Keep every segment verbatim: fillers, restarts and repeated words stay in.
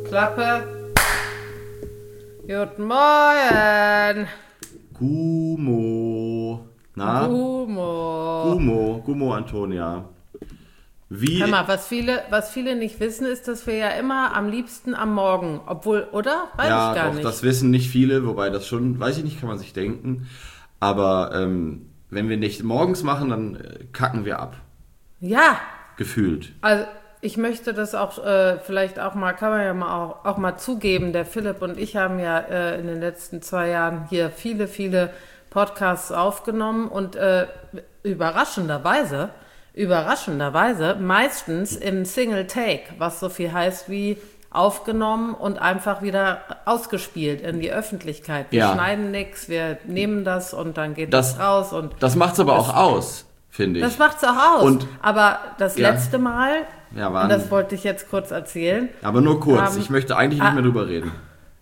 Klappe. Guten Morgen. Gumo. Na? Gumo. Gumo. Gumo Antonia. Wie? Hör mal, was viele, was viele nicht wissen, ist, dass wir ja immer am liebsten am Morgen, obwohl, oder? Weiß ja, ich gar doch, nicht. das wissen nicht viele, wobei das schon, weiß ich nicht, kann man sich denken. Aber ähm, wenn wir nicht morgens machen, dann äh, kacken wir ab. Ja. Gefühlt. Also ich möchte das auch äh, vielleicht auch mal, kann man ja mal auch, auch mal zugeben, der Philipp und ich haben ja äh, in den letzten zwei Jahren hier viele, viele Podcasts aufgenommen und äh, überraschenderweise, überraschenderweise meistens im Single Take, was so viel heißt wie aufgenommen und einfach wieder ausgespielt in die Öffentlichkeit. Wir ja. schneiden nichts, wir nehmen das und dann geht das, das raus. Und das macht's aber das, auch aus, finde ich. Das macht's auch aus. Und, aber das ja. letzte Mal, ja, waren, und das wollte ich jetzt kurz erzählen. Aber nur kurz, ähm, ich möchte eigentlich nicht ah, mehr drüber reden.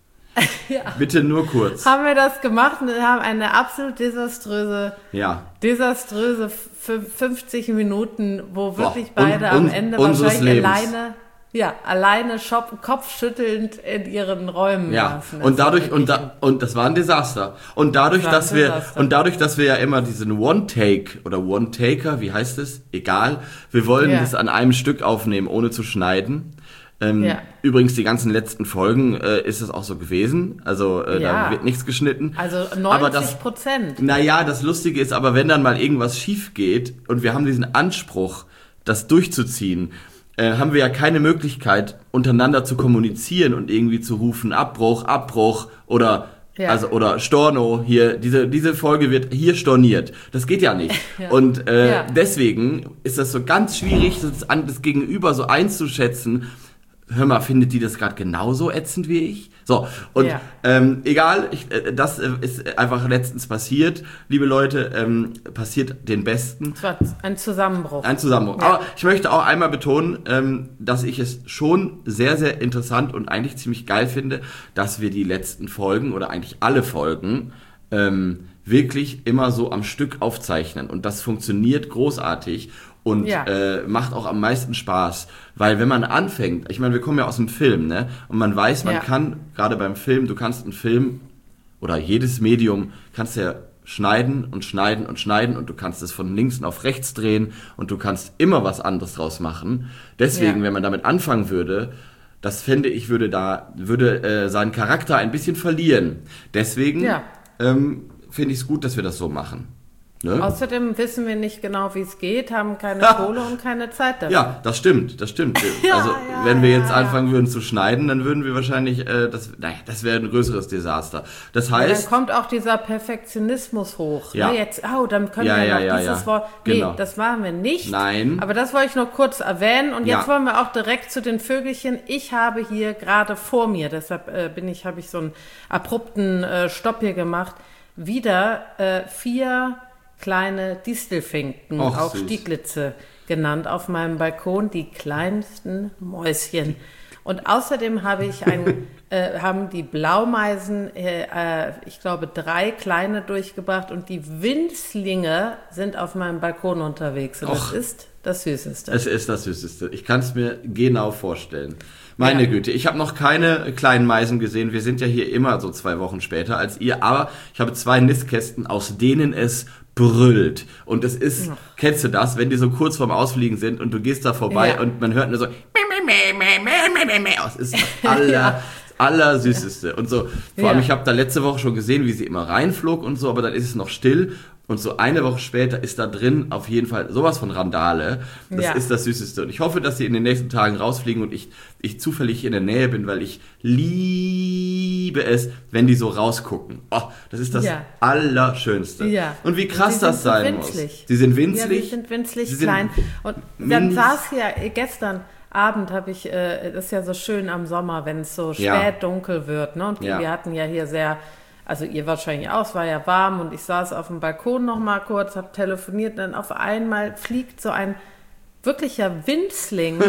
ja. Bitte nur kurz. Haben wir das gemacht und haben eine absolut desaströse, ja. desaströse fünfzig Minuten, wo wirklich Boah, beide un, am un, Ende wahrscheinlich Lebens. alleine, ja, alleine shop, kopfschüttelnd in ihren Räumen ja. saßen. Und dadurch, und, da, und das war ein Desaster. Und dadurch, das dass wir, Desaster. und dadurch, dass wir ja immer diesen One-Take oder One-Taker, wie heißt es? Egal. Wir wollen ja. das an einem Stück aufnehmen, ohne zu schneiden. Ähm, ja. Übrigens, die ganzen letzten Folgen äh, ist es auch so gewesen. Also äh, ja. da wird nichts geschnitten. Also neunzig Prozent. Naja, das Lustige ist aber, wenn dann mal irgendwas schief geht und wir haben diesen Anspruch, das durchzuziehen, äh, haben wir ja keine Möglichkeit, untereinander zu kommunizieren und irgendwie zu rufen, Abbruch, Abbruch oder... Ja. Also, oder Storno, hier, diese, diese Folge wird hier storniert. Das geht ja nicht. Ja. Und äh, ja. deswegen ist das so ganz schwierig, das, an, das Gegenüber so einzuschätzen. Hör mal, findet die das gerade genauso ätzend wie ich? So, und ja. ähm, egal, ich, äh, das äh, ist einfach letztens passiert. Liebe Leute, ähm, passiert den Besten. Es war ein Zusammenbruch. Ein Zusammenbruch. Ja. Aber ich möchte auch einmal betonen, ähm, dass ich es schon sehr, sehr interessant und eigentlich ziemlich geil finde, dass wir die letzten Folgen oder eigentlich alle Folgen ähm, wirklich immer so am Stück aufzeichnen. Und das funktioniert großartig. Und ja. äh, macht auch am meisten Spaß, weil wenn man anfängt, ich meine, wir kommen ja aus dem Film, ne? Und man weiß, man ja. kann, gerade beim Film, du kannst einen Film oder jedes Medium kannst ja schneiden und schneiden und schneiden und du kannst es von links auf rechts drehen und du kannst immer was anderes draus machen. Deswegen, ja. wenn man damit anfangen würde, das fände ich, würde da, würde äh, seinen Charakter ein bisschen verlieren. Deswegen ja. ähm, finde ich es gut, dass wir das so machen. Ne? Außerdem wissen wir nicht genau, wie es geht, haben keine ja. Kohle und keine Zeit dafür. Ja, das stimmt, das stimmt. ja, also ja, wenn wir jetzt ja, anfangen ja. würden zu schneiden, dann würden wir wahrscheinlich, äh, das, naja, das wäre ein größeres Desaster. Das heißt, ja, dann kommt auch dieser Perfektionismus hoch. Ja. Ne? Jetzt, oh, dann können ja, wir ja, noch ja, dieses ja. Wort. Nee, genau. das machen wir nicht. Nein. Aber das wollte ich nur kurz erwähnen. Und jetzt ja. wollen wir auch direkt zu den Vögelchen. Ich habe hier gerade vor mir, deshalb äh, bin ich, habe ich so einen abrupten äh, Stopp hier gemacht, wieder äh, vier kleine Distelfinken, Och, auch süß. Stieglitze genannt, auf meinem Balkon, die kleinsten Mäuschen. Und außerdem habe ich ein, äh, haben die Blaumeisen, äh, äh, ich glaube, drei kleine durchgebracht und die Winzlinge sind auf meinem Balkon unterwegs. Und Och. das ist das Süßeste. Es ist das Süßeste. Ich kann es mir genau vorstellen. Meine ja. Güte, ich habe noch keine kleinen Meisen gesehen. Wir sind ja hier immer so zwei Wochen später als ihr. Aber ich habe zwei Nistkästen, aus denen es brüllt. Und es ist, ja. kennst du das, wenn die so kurz vorm Ausfliegen sind und du gehst da vorbei ja. und man hört nur so, es ist das aller, ja. allersüßeste. Und so, vor ja. allem, ich habe da letzte Woche schon gesehen, wie sie immer reinflog und so, aber dann ist es noch still. Und so eine Woche später ist da drin auf jeden Fall sowas von Randale. Das ja. ist das Süßeste. Und ich hoffe, dass sie in den nächsten Tagen rausfliegen und ich, ich zufällig in der Nähe bin, weil ich liebe es, wenn die so rausgucken. Oh, das ist das ja. Allerschönste. Ja. Und wie krass und das sein so muss. Sie sind winzlig. Ja, die sind winzlig sie klein. Und dann saß hier gestern Abend, habe ich, äh, das ist ja so schön am Sommer, wenn es so spät ja. dunkel wird. Ne? Und ja. wir hatten ja hier sehr... Also ihr wahrscheinlich auch, es war ja warm und ich saß auf dem Balkon noch mal kurz, habe telefoniert, dann auf einmal fliegt so ein wirklicher Winzling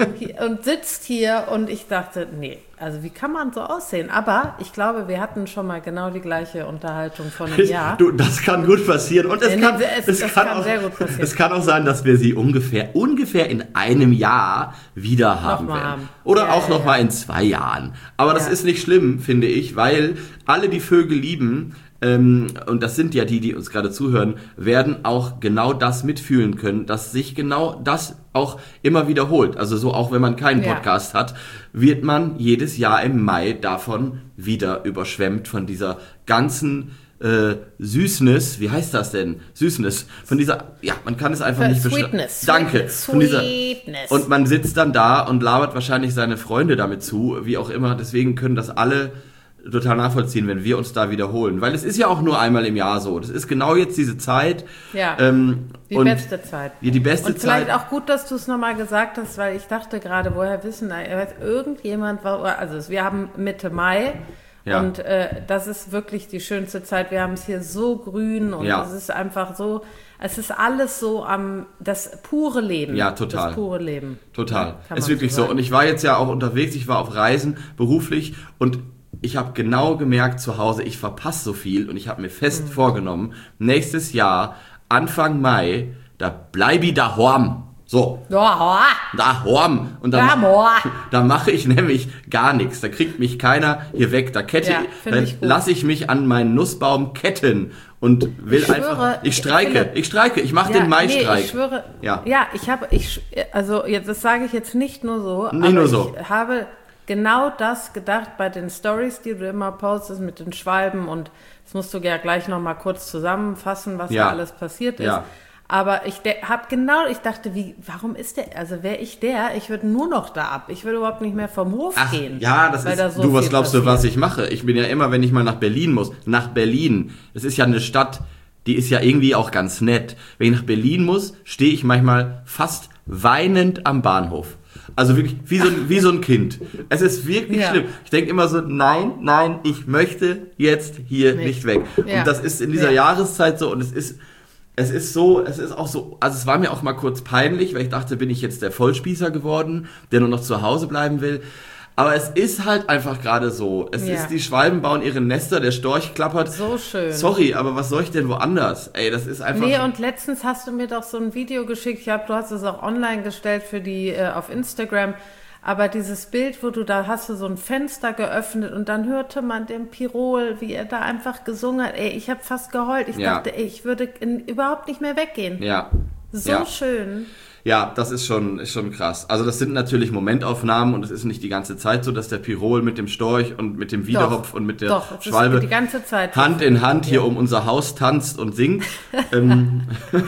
und sitzt hier und ich dachte, nee, also wie kann man so aussehen? Aber ich glaube, wir hatten schon mal genau die gleiche Unterhaltung vor einem Jahr. Du, das kann gut passieren und es, nee, kann, nee, es, es, das kann, kann auch, sehr gut passieren. Es kann auch sein, dass wir sie ungefähr, ungefähr in einem Jahr wieder haben Nochmal werden. haben. Oder Ja, auch ja, nochmal ja. in zwei Jahren. Aber das Ja. ist nicht schlimm, finde ich, weil alle, die Vögel lieben, Ähm, und das sind ja die, die uns gerade zuhören, werden auch genau das mitfühlen können, dass sich genau das auch immer wiederholt. Also so auch wenn man keinen Ja. Podcast hat, wird man jedes Jahr im Mai davon wieder überschwemmt, von dieser ganzen äh, Süßness, wie heißt das denn? Süßness, von dieser, ja, man kann es einfach nicht beschreiben. Sweetness. Danke. Von dieser, Sweetness. und man sitzt dann da und labert wahrscheinlich seine Freunde damit zu, wie auch immer. Deswegen können das alle total nachvollziehen, wenn wir uns da wiederholen. Weil es ist ja auch nur einmal im Jahr so. Das ist genau jetzt diese Zeit. Ja, ähm, die und beste Zeit. Ja, die beste und vielleicht Zeit. auch gut, dass du es nochmal gesagt hast, weil ich dachte gerade, woher wissen, weiß irgendjemand, war- also wir haben Mitte Mai Ja. und äh, das ist wirklich die schönste Zeit. Wir haben es hier so grün und Ja. es ist einfach so, es ist alles so am, das pure Leben. Ja, total. Das pure Leben. Total. Kann Ist man wirklich so so. sagen. Und ich war jetzt ja auch unterwegs, ich war auf Reisen, beruflich, und ich habe genau gemerkt zu Hause, ich verpasse so viel, und ich habe mir fest Mhm. vorgenommen, nächstes Jahr, Anfang Mai, da bleib ich daheim. So, Ja, daheim. Und Ja, dann, boah. da mache ich nämlich gar nichts. Da kriegt mich keiner hier weg. Da kette, Ja, find dann ich gut. lasse ich mich an meinen Nussbaum ketten und will Ich schwöre, einfach, ich streike, Philipp. ich streike, ich mache Ja, den Maistreik. Nee, ich schwöre, Ja. ja, ich habe, ich, sch- also jetzt, das sage ich jetzt nicht nur so, Nicht aber nur so. ich habe genau das gedacht bei den Stories, die du immer postest mit den Schwalben, und das musst du ja gleich nochmal kurz zusammenfassen, was Ja. da alles passiert ist. Ja. Aber ich habe genau, ich dachte, wie, warum ist der, also wäre ich der, ich würde nur noch da ab, ich würde überhaupt nicht mehr vom Hof Ach, gehen. ja, das weil ist, da so du, was viel glaubst du, passiert. was ich mache? Ich bin ja immer, wenn ich mal nach Berlin muss, nach Berlin. Das ist ja eine Stadt, die ist ja irgendwie auch ganz nett. Wenn ich nach Berlin muss, stehe ich manchmal fast weinend am Bahnhof. Also wirklich, wie so, ein- wie so ein Kind. Es ist wirklich Ja. schlimm. Ich denke immer so, nein, nein, ich möchte jetzt hier Nicht. nicht weg. Ja. Und das ist in dieser Ja. Jahreszeit so, und es ist, es ist so, es ist auch so, also es war mir auch mal kurz peinlich, weil ich dachte, bin ich jetzt der Vollspießer geworden, der nur noch zu Hause bleiben will. Aber es ist halt einfach gerade so. Es Ja. ist, die Schwalben bauen ihre Nester, der Storch klappert. So schön. Sorry, aber was soll ich denn woanders? Ey, das ist einfach... Nee, und letztens hast du mir doch so ein Video geschickt, ich glaube, du hast es auch online gestellt für die äh, auf Instagram, aber dieses Bild, wo du da hast du so ein Fenster geöffnet und dann hörte man den Pirol, wie er da einfach gesungen hat. Ey, ich habe fast geheult. Ich Ja. dachte, ey, ich würde in, überhaupt nicht mehr weggehen. ja. So ja. schön. Ja, das ist schon, ist schon krass. Also das sind natürlich Momentaufnahmen, und es ist nicht die ganze Zeit so, dass der Pirol mit dem Storch und mit dem Wiederhopf und mit der Doch, es Schwalbe ist die ganze Zeit. Hand in Hand hier um unser Haus tanzt und singt. ähm,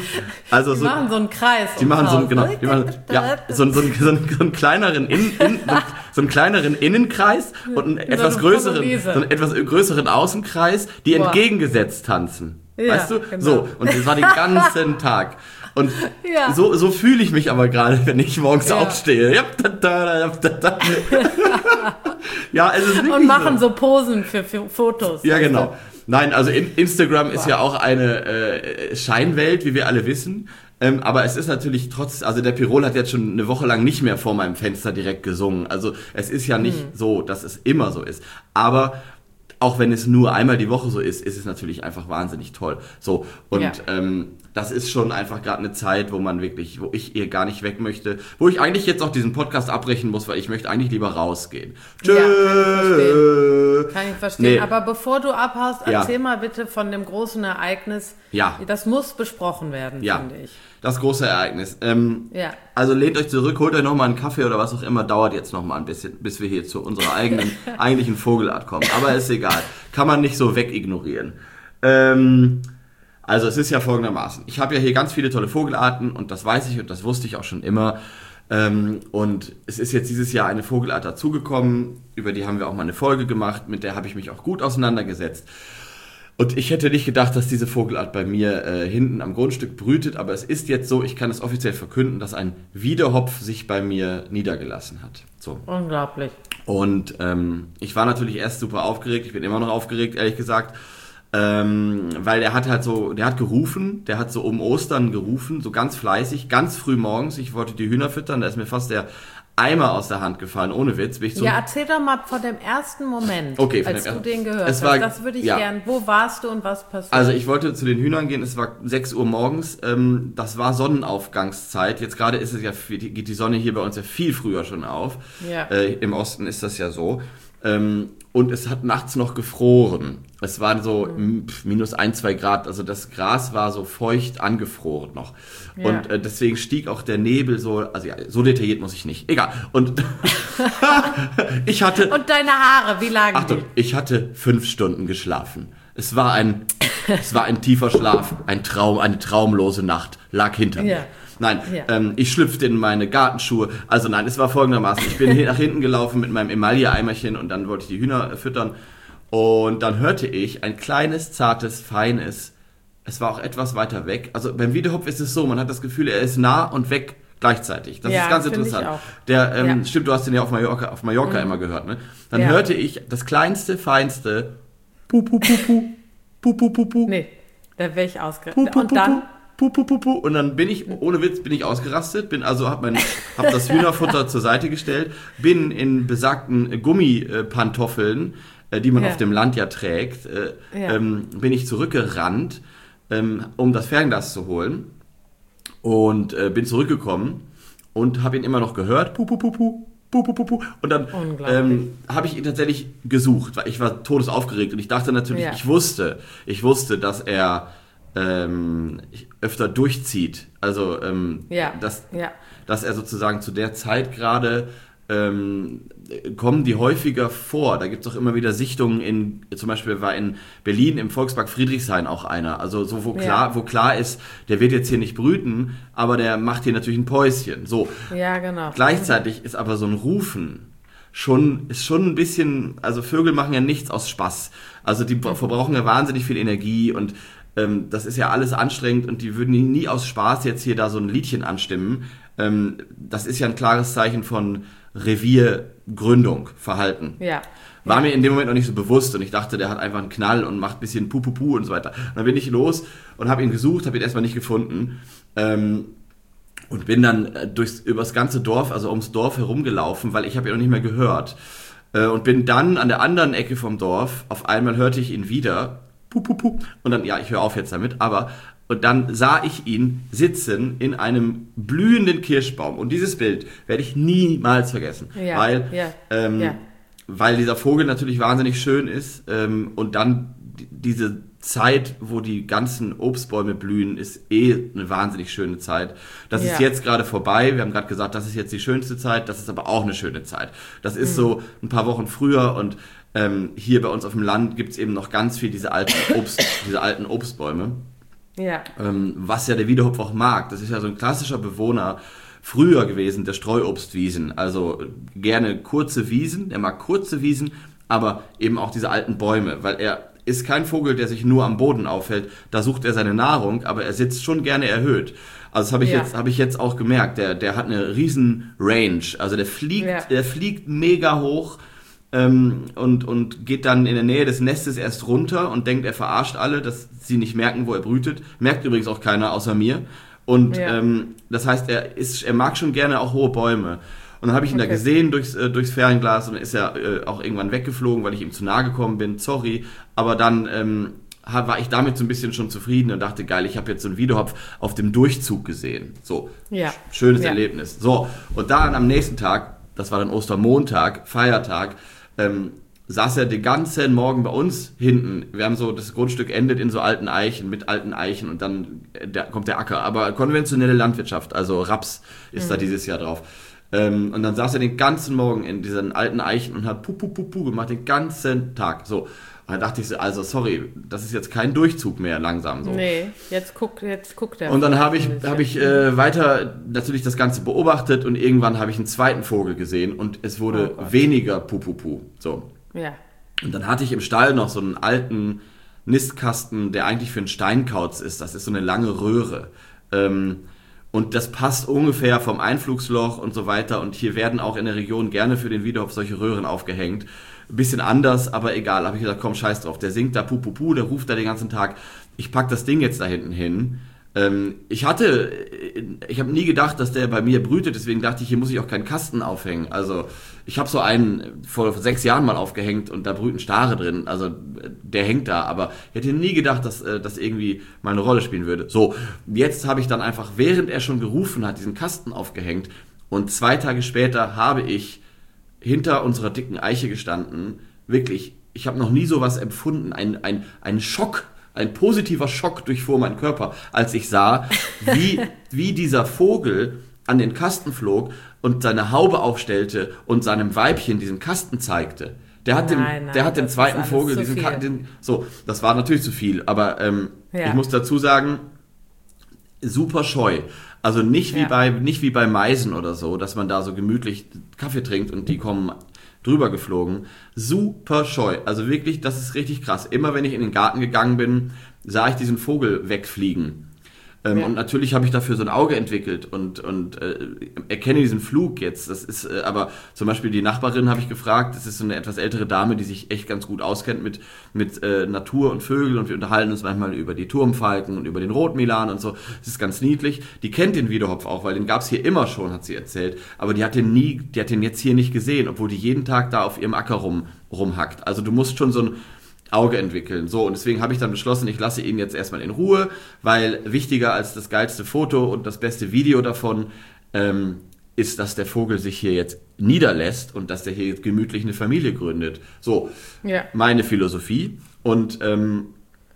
also Die so, machen so einen Kreis. die ums machen so einen, Haus. genau, die machen, ja, so, einen- so, einen- so, einen- so einen kleineren In, in, so, einen- so einen kleineren Innenkreis und einen etwas eine größeren, Polonaise. so einen etwas größeren Außenkreis, die Boah. entgegengesetzt tanzen. Ja, weißt du? genau. So, und das war den ganzen Tag. Und Ja. so, so fühle ich mich aber gerade, wenn ich morgens Ja. aufstehe. Ja, da, da, da, da. Ja, es ist wirklich Und machen so. so Posen für, für Fotos. Ja, weißt genau. du? Nein, also in, Instagram ist ja auch eine äh, Scheinwelt, wie wir alle wissen. Ähm, aber es ist natürlich trotz, also der Pirol hat jetzt schon eine Woche lang nicht mehr vor meinem Fenster direkt gesungen. Also es ist ja nicht Hm. so, dass es immer so ist. Aber auch wenn es nur einmal die Woche so ist, ist es natürlich einfach wahnsinnig toll. So, und Ja. ähm, das ist schon einfach gerade eine Zeit, wo man wirklich, wo ich ihr gar nicht weg möchte, wo ich eigentlich jetzt auch diesen Podcast abbrechen muss, weil ich möchte eigentlich lieber rausgehen. Ja, kann ich Tschö. Kann ich verstehen. Nee. Aber bevor du abhaust, Ja. erzähl mal bitte von dem großen Ereignis. Ja. Das muss besprochen werden, Ja, finde ich. das große Ereignis. Ähm, Ja. Also lehnt euch zurück, holt euch nochmal einen Kaffee oder was auch immer, dauert jetzt nochmal ein bisschen, bis wir hier zu unserer eigenen, eigentlichen Vogelart kommen. Aber ist egal, kann man nicht so wegignorieren. Ähm, also es ist ja folgendermaßen, ich habe ja hier ganz viele tolle Vogelarten, und das weiß ich und das wusste ich auch schon immer. Ähm, und es ist jetzt dieses Jahr eine Vogelart dazugekommen, über die haben wir auch mal eine Folge gemacht, mit der habe ich mich auch gut auseinandergesetzt. Und ich hätte nicht gedacht, dass diese Vogelart bei mir äh, hinten am Grundstück brütet, aber es ist jetzt so, ich kann es offiziell verkünden, dass ein Wiedehopf sich bei mir niedergelassen hat. So. Unglaublich. Und ähm, ich war natürlich erst super aufgeregt, ich bin immer noch aufgeregt, ehrlich gesagt. Ähm, weil der hat halt so, der hat gerufen, der hat so um Ostern gerufen, so ganz fleißig, ganz früh morgens. Ich wollte die Hühner füttern, da ist mir fast der Eimer aus der Hand gefallen, ohne Witz. Bin ich so ja, erzähl doch mal von dem ersten Moment, okay, als dem du er- den gehört es hast. war- Das würde ich ja. gern. Wo warst du und was passiert? Also ich wollte zu den Hühnern gehen, es war sechs Uhr morgens, ähm, das war Sonnenaufgangszeit. Jetzt gerade ist es ja, geht die Sonne hier bei uns ja viel früher schon auf. Ja. Äh, Im Osten ist das ja so. Ähm, und es hat nachts noch gefroren. Es waren so mhm. minus ein, zwei Grad, also das Gras war so feucht angefroren noch. Ja. Und äh, deswegen stieg auch der Nebel so, also ja, so detailliert muss ich nicht, egal. Und ich hatte... Und deine Haare, wie lagen Achtung, ich hatte fünf Stunden geschlafen. Es war ein, es war ein tiefer Schlaf, ein Traum, eine traumlose Nacht lag hinter Ja. mir. Nein, Ja. ähm, ich schlüpfte in meine Gartenschuhe. Also nein, es war folgendermaßen. Ich bin hier nach hinten gelaufen mit meinem Emaille-Eimerchen und dann wollte ich die Hühner füttern. Und dann hörte ich ein kleines, zartes, feines, es war auch etwas weiter weg. Also beim Wiedehopf ist es so, man hat das Gefühl, er ist nah und weg gleichzeitig. Das Ja, ist ganz finde ich interessant. auch. Der, ähm, Ja. Stimmt, du hast den ja auf Mallorca, auf Mallorca immer gehört, ne? Dann Ja. hörte ich das kleinste, feinste Pu, pu, pu, pu, pu, pu, pu, pu. Nee, da wäre ich ausgerastet. Pu, pu, Und pu, dann? Pu, pu, pu, pu. Und dann bin ich, ohne Witz, bin ich ausgerastet, bin also, hab mein, hab das Hühnerfutter zur Seite gestellt, bin in besagten Gummipantoffeln, äh, die man Ja. auf dem Land ja trägt, äh, Ja. ähm, bin ich zurückgerannt, ähm, um das Fernglas zu holen und äh, bin zurückgekommen und habe ihn immer noch gehört, pu, pu, pu, pu. Pu, pu, pu, pu. Und dann Unglaublich. ähm, habe ich ihn tatsächlich gesucht, weil ich war todesaufgeregt und ich dachte natürlich, Ja. ich wusste, ich wusste, dass er ähm, öfter durchzieht. Also, ähm, Ja. dass, Ja. dass er sozusagen zu der Zeit gerade ähm, kommen die häufiger vor. Da gibt es auch immer wieder Sichtungen in, zum Beispiel war in Berlin im Volkspark Friedrichshain auch einer. Also so, wo Ja. klar, wo klar ist, der wird jetzt hier nicht brüten, aber der macht hier natürlich ein Päuschen. So. Ja, genau. Gleichzeitig ist aber so ein Rufen schon, ist schon ein bisschen, also Vögel machen ja nichts aus Spaß. Also die Mhm. verbrauchen ja wahnsinnig viel Energie und ähm, das ist ja alles anstrengend und die würden nie, nie aus Spaß jetzt hier da so ein Liedchen anstimmen. Ähm, das ist ja ein klares Zeichen von Reviergründung, Verhalten. Ja. War mir in dem Moment noch nicht so bewusst und ich dachte, der hat einfach einen Knall und macht ein bisschen Puh-Puh-Puh und so weiter. Und dann bin ich los und habe ihn gesucht, habe ihn erstmal nicht gefunden. Ähm, Und bin dann äh, durchs, übers ganze Dorf, also ums Dorf herumgelaufen, weil ich habe ihn noch nicht mehr gehört. Äh, und bin dann an der anderen Ecke vom Dorf, auf einmal hörte ich ihn wieder. Puh, puh, puh. Und dann, ja, ich höre auf jetzt damit, aber... Und dann sah ich ihn sitzen in einem blühenden Kirschbaum. Und dieses Bild werde ich niemals vergessen. Ja, weil, ja, ähm, ja. weil dieser Vogel natürlich wahnsinnig schön ist. Ähm, und dann die, diese Zeit, wo die ganzen Obstbäume blühen, ist eh eine wahnsinnig schöne Zeit. Das Ja. ist jetzt gerade vorbei. Wir haben gerade gesagt, das ist jetzt die schönste Zeit. Das ist aber auch eine schöne Zeit. Das ist so ein paar Wochen früher und ähm, hier bei uns auf dem Land gibt es eben noch ganz viel diese alten Obst, diese alten Obstbäume. Ja. Ähm, was ja der Wiedehopf auch mag. Das ist ja so ein klassischer Bewohner früher gewesen, der Streuobstwiesen. Also äh, gerne kurze Wiesen, der mag kurze Wiesen, aber eben auch diese alten Bäume, weil er ist kein Vogel, der sich nur am Boden aufhält. Da sucht er seine Nahrung, aber er sitzt schon gerne erhöht. Also das habe ich Ja. jetzt habe ich jetzt auch gemerkt. Der der hat eine riesen Range. Also der fliegt Ja. der fliegt mega hoch. Ähm, und, und geht dann in der Nähe des Nestes erst runter und denkt, er verarscht alle, dass sie nicht merken, wo er brütet. Merkt übrigens auch keiner außer mir. Und Ja. ähm, das heißt, er ist, er mag schon gerne auch hohe Bäume. Und dann habe ich ihn Okay. da gesehen durchs, äh, durchs Fernglas und dann ist er äh, auch irgendwann weggeflogen, weil ich ihm zu nahe gekommen bin. Sorry. Aber dann ähm, ha- war ich damit so ein bisschen schon zufrieden und dachte, geil, ich habe jetzt so einen Wiedehopf auf dem Durchzug gesehen. So, Ja. sch- schönes Ja. Erlebnis. So, und dann am nächsten Tag, das war dann Ostermontag, Feiertag, ähm, saß er den ganzen Morgen bei uns hinten. Wir haben so, das Grundstück endet in so alten Eichen, mit alten Eichen und dann äh, da kommt der Acker. Aber konventionelle Landwirtschaft, also Raps ist da dieses Jahr drauf. Ähm, und dann saß er den ganzen Morgen in diesen alten Eichen und hat puh, puh, puh, puh gemacht, den ganzen Tag. So. Und dann dachte ich so, also sorry, das ist jetzt kein Durchzug mehr langsam. So. Nee, jetzt guckt, jetzt guckt er. Und dann habe ich, hab ich äh, weiter natürlich das Ganze beobachtet und irgendwann habe ich einen zweiten Vogel gesehen und es wurde Oh Gott. weniger Puh-Puh-Puh. So. Ja. Und dann hatte ich im Stall noch so einen alten Nistkasten, der eigentlich für einen Steinkauz ist. Das ist so eine lange Röhre. Ähm, Und das passt ungefähr vom Einflugsloch und so weiter. Und hier werden auch in der Region gerne für den Wiedehopf solche Röhren aufgehängt. Ein bisschen anders, aber egal. Habe ich gesagt, komm, scheiß drauf. Der singt da pu pu pu, der ruft da den ganzen Tag. Ich pack das Ding jetzt da hinten hin. Ähm, ich hatte, ich habe nie gedacht, dass der bei mir brütet. Deswegen dachte ich, hier muss ich auch keinen Kasten aufhängen. Also ich habe so einen vor sechs Jahren mal aufgehängt und da brüten Stare drin. Also der hängt da. Aber ich hätte nie gedacht, dass äh, das irgendwie mal eine Rolle spielen würde. So, jetzt habe ich dann einfach, während er schon gerufen hat, diesen Kasten aufgehängt. Und zwei Tage später habe ich hinter unserer dicken Eiche gestanden. Wirklich, ich habe noch nie sowas empfunden. Ein, ein, ein Schock, ein positiver Schock durchfuhr meinen Körper, als ich sah, wie, wie dieser Vogel an den Kasten flog und seine Haube aufstellte und seinem Weibchen diesen Kasten zeigte. Der hat, nein, dem, nein, der hat dem zweiten Vogel diesen Kasten. Den, so, das war natürlich zu viel, aber ähm, ja. ich muss dazu sagen, super scheu. Also nicht wie ja. bei nicht wie bei Meisen oder so, dass man da so gemütlich Kaffee trinkt und die kommen drüber geflogen. Super scheu. Also wirklich, das ist richtig krass. Immer wenn ich in den Garten gegangen bin, sah ich diesen Vogel wegfliegen. Ähm, ja. Und natürlich habe ich dafür so ein Auge entwickelt und, und äh, erkenne diesen Flug jetzt. Das ist äh, aber zum Beispiel die Nachbarin habe ich gefragt, das ist so eine etwas ältere Dame, die sich echt ganz gut auskennt mit, mit äh, Natur und Vögeln und wir unterhalten uns manchmal über die Turmfalken und über den Rotmilan und so. Das ist ganz niedlich. Die kennt den Wiedehopf auch, weil den gab es hier immer schon, hat sie erzählt. Aber die hat den nie, die hat den jetzt hier nicht gesehen, obwohl die jeden Tag da auf ihrem Acker rum, rumhackt. Also du musst schon so ein Auge entwickeln. So, und deswegen habe ich dann beschlossen, ich lasse ihn jetzt erstmal in Ruhe, weil wichtiger als das geilste Foto und das beste Video davon ähm, ist, dass der Vogel sich hier jetzt niederlässt und dass der hier jetzt gemütlich eine Familie gründet. So, ja. Meine Philosophie. Und ähm,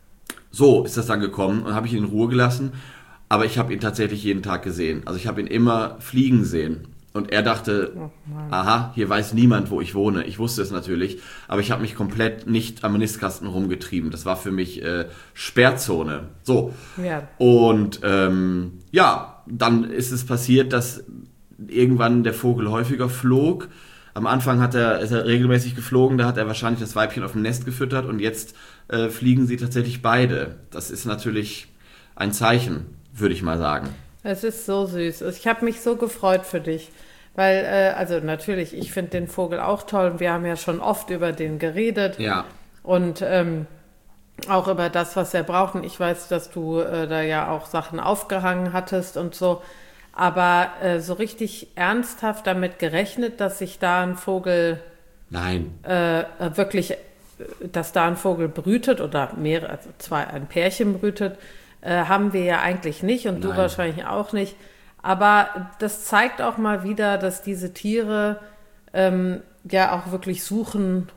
so ist das dann gekommen und habe ich ihn in Ruhe gelassen, aber ich habe ihn tatsächlich jeden Tag gesehen. Also ich habe ihn immer fliegen sehen. Und er dachte, oh aha, hier weiß niemand, wo ich wohne. Ich wusste es natürlich, aber ich habe mich komplett nicht am Nistkasten rumgetrieben. Das war für mich äh, Sperrzone. So. Ja. Und ähm, ja, dann ist es passiert, dass irgendwann der Vogel häufiger flog. Am Anfang hat er, ist er regelmäßig geflogen, da hat er wahrscheinlich das Weibchen auf dem Nest gefüttert und jetzt äh, fliegen sie tatsächlich beide. Das ist natürlich ein Zeichen, würde ich mal sagen. Es ist so süß. Ich habe mich so gefreut für dich. Weil, äh, also natürlich, ich finde den Vogel auch toll und wir haben ja schon oft über den geredet. Ja. Und ähm, auch über das, was er braucht. Und ich weiß, dass du äh, da ja auch Sachen aufgehangen hattest und so. Aber äh, so richtig ernsthaft damit gerechnet, dass sich da ein Vogel... Nein. Äh, wirklich, dass da ein Vogel brütet oder mehrere, also zwei, ein Pärchen brütet, äh, haben wir ja eigentlich nicht und Nein. du wahrscheinlich auch nicht. Aber das zeigt auch mal wieder, dass diese Tiere ähm, ja auch wirklich suchen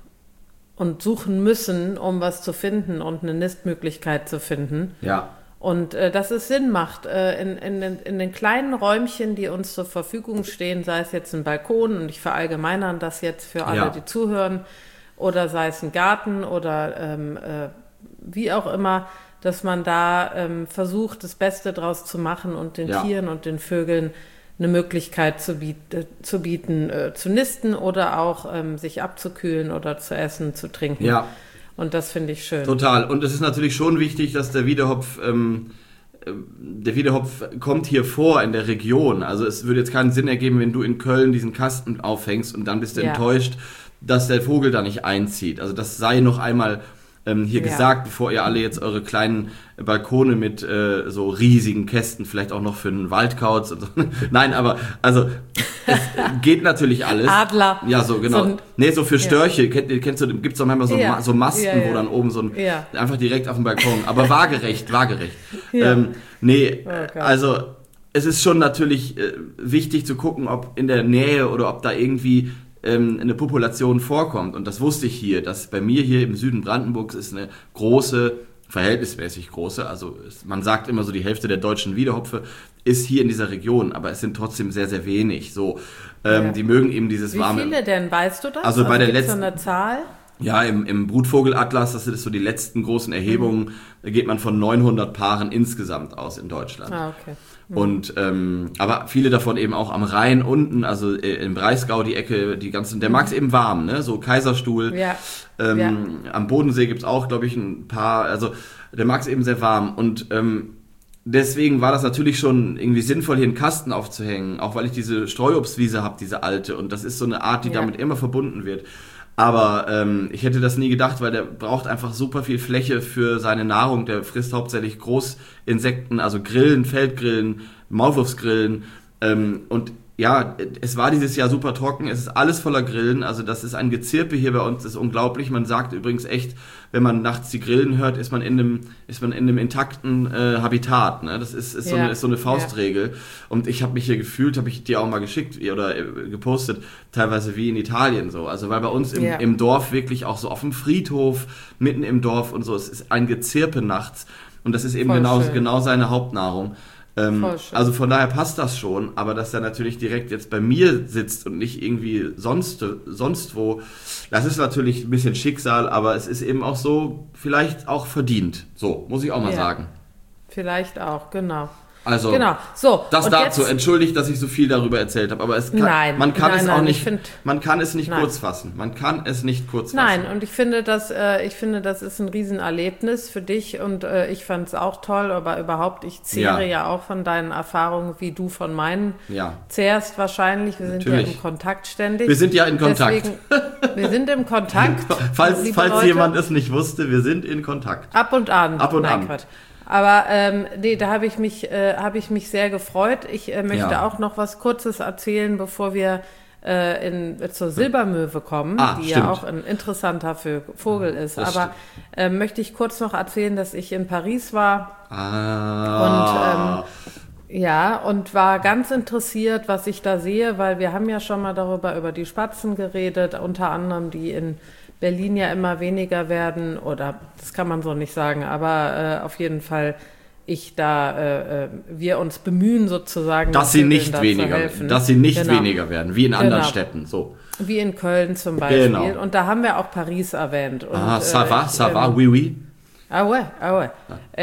und suchen müssen, um was zu finden und eine Nistmöglichkeit zu finden. Ja. Und äh, dass es Sinn macht, äh, in, in, in den kleinen Räumchen, die uns zur Verfügung stehen, sei es jetzt ein Balkon, und ich verallgemeinere das jetzt für alle, ja. die zuhören, oder sei es ein Garten oder ähm, äh, wie auch immer, dass man da ähm, versucht, das Beste draus zu machen und den ja. Tieren und den Vögeln eine Möglichkeit zu, biet, äh, zu bieten, äh, zu nisten oder auch ähm, sich abzukühlen oder zu essen, zu trinken. Ja. Und das finde ich schön. Total. Und es ist natürlich schon wichtig, dass der Wiedehopf, ähm, der Wiedehopf kommt hier vor in der Region. Also es würde jetzt keinen Sinn ergeben, wenn du in Köln diesen Kasten aufhängst und dann bist du ja. enttäuscht, dass der Vogel da nicht einzieht. Also das sei noch einmal ähm, hier ja. gesagt, bevor ihr alle jetzt eure kleinen Balkone mit äh, so riesigen Kästen, vielleicht auch noch für einen Waldkauz. Und so. Nein, aber also es geht natürlich alles. Adler. Ja, so genau. So ein, nee, so für Störche. Ja. Kennt, kennst du, gibt's doch manchmal so, ja. so Masten, ja, ja. wo dann oben so ein, ja. einfach direkt auf dem Balkon. Aber waagerecht, waagerecht. Ja. Ähm, nee, oh, also es ist schon natürlich äh, wichtig zu gucken, ob in der Nähe oder ob da irgendwie eine Population vorkommt. Und das wusste ich hier, dass bei mir hier im Süden Brandenburgs ist eine große, verhältnismäßig große, also man sagt immer so, die Hälfte der deutschen Wiedehopfe ist hier in dieser Region, aber es sind trotzdem sehr, sehr wenig. So, ähm, ja. Die mögen eben dieses Wie warme... Wie viele denn, weißt du das? Also, bei also der letzten... so eine Zahl? Ja, im, im Brutvogelatlas, das sind so die letzten großen Erhebungen, mhm. da geht man von neunhundert Paaren insgesamt aus in Deutschland. Ah, okay. Mhm. Und ähm, aber viele davon eben auch am Rhein unten, also äh, im Breisgau die Ecke, die ganzen, der mhm. mag's eben warm, ne? So Kaiserstuhl. Ja. Ähm, ja. Am Bodensee gibt's auch, glaube ich, ein paar, also der mag's eben sehr warm. Und ähm, deswegen war das natürlich schon irgendwie sinnvoll, hier einen Kasten aufzuhängen, auch weil ich diese Streuobstwiese habe, diese alte, und das ist so eine Art, die ja. damit immer verbunden wird. Aber ähm, ich hätte das nie gedacht, weil der braucht einfach super viel Fläche für seine Nahrung. Der frisst hauptsächlich Großinsekten, also Grillen, Feldgrillen, Maulwurfsgrillen. Ähm, und ja, es war dieses Jahr super trocken. Es ist alles voller Grillen. Also das ist ein Gezirpe hier bei uns. Das ist unglaublich. Man sagt übrigens echt, wenn man nachts die Grillen hört, ist man in einem, ist man in einem intakten äh, Habitat. Ne? Das ist, ist, so ja. eine, ist so eine Faustregel. Ja. Und ich habe mich hier gefühlt, habe ich dir auch mal geschickt oder äh, gepostet, teilweise wie in Italien so. Also weil bei uns im, ja. im Dorf wirklich auch so auf dem Friedhof, mitten im Dorf und so, es ist ein Gezirpe nachts. Und das ist eben genau, genau seine Hauptnahrung. Ähm, also von daher passt das schon, aber dass er natürlich direkt jetzt bei mir sitzt und nicht irgendwie sonst, sonst wo, das ist natürlich ein bisschen Schicksal, aber es ist eben auch so, vielleicht auch verdient. So, muss ich auch mal ja. sagen. Vielleicht auch, genau. Also, genau. So, das und dazu. Jetzt, Entschuldigt, dass ich so viel darüber erzählt habe, aber es kann, nein, man kann nein, es nein, auch nicht, find, man kann es nicht nein. kurz fassen. Man kann es nicht kurz fassen. Nein, und ich finde, dass, äh, ich finde, das ist ein Riesenerlebnis für dich und äh, ich fand es auch toll, aber überhaupt, ich zehre ja. ja auch von deinen Erfahrungen, wie du von meinen ja. zehrst wahrscheinlich. Wir sind Natürlich. ja im Kontakt ständig. Wir sind ja in Kontakt. Deswegen, wir sind im Kontakt. falls falls Leute, jemand es nicht wusste, wir sind in Kontakt. Ab und an. Ab und Nein, an. Quatsch. Aber ähm, nee, da habe ich mich, äh, habe ich mich sehr gefreut. Ich äh, möchte Ja. auch noch was Kurzes erzählen, bevor wir äh, in, zur Silbermöwe kommen, Ah, die stimmt. ja auch ein interessanter Vogel ist. Das Aber äh, möchte ich kurz noch erzählen, dass ich in Paris war Ah. und ähm, ja, und war ganz interessiert, was ich da sehe, weil wir haben ja schon mal darüber, über die Spatzen geredet, unter anderem, die in Berlin ja immer weniger werden, oder das kann man so nicht sagen, aber äh, auf jeden Fall ich da, äh, wir uns bemühen sozusagen, dass sie nicht da weniger werden, dass sie nicht genau. weniger werden, wie in anderen genau. Städten, so. Wie in Köln zum Beispiel. Genau. Und da haben wir auch Paris erwähnt. Und, ah, ça va, äh, ça va, ähm, oui, oui. Ah ouais, ah ouais.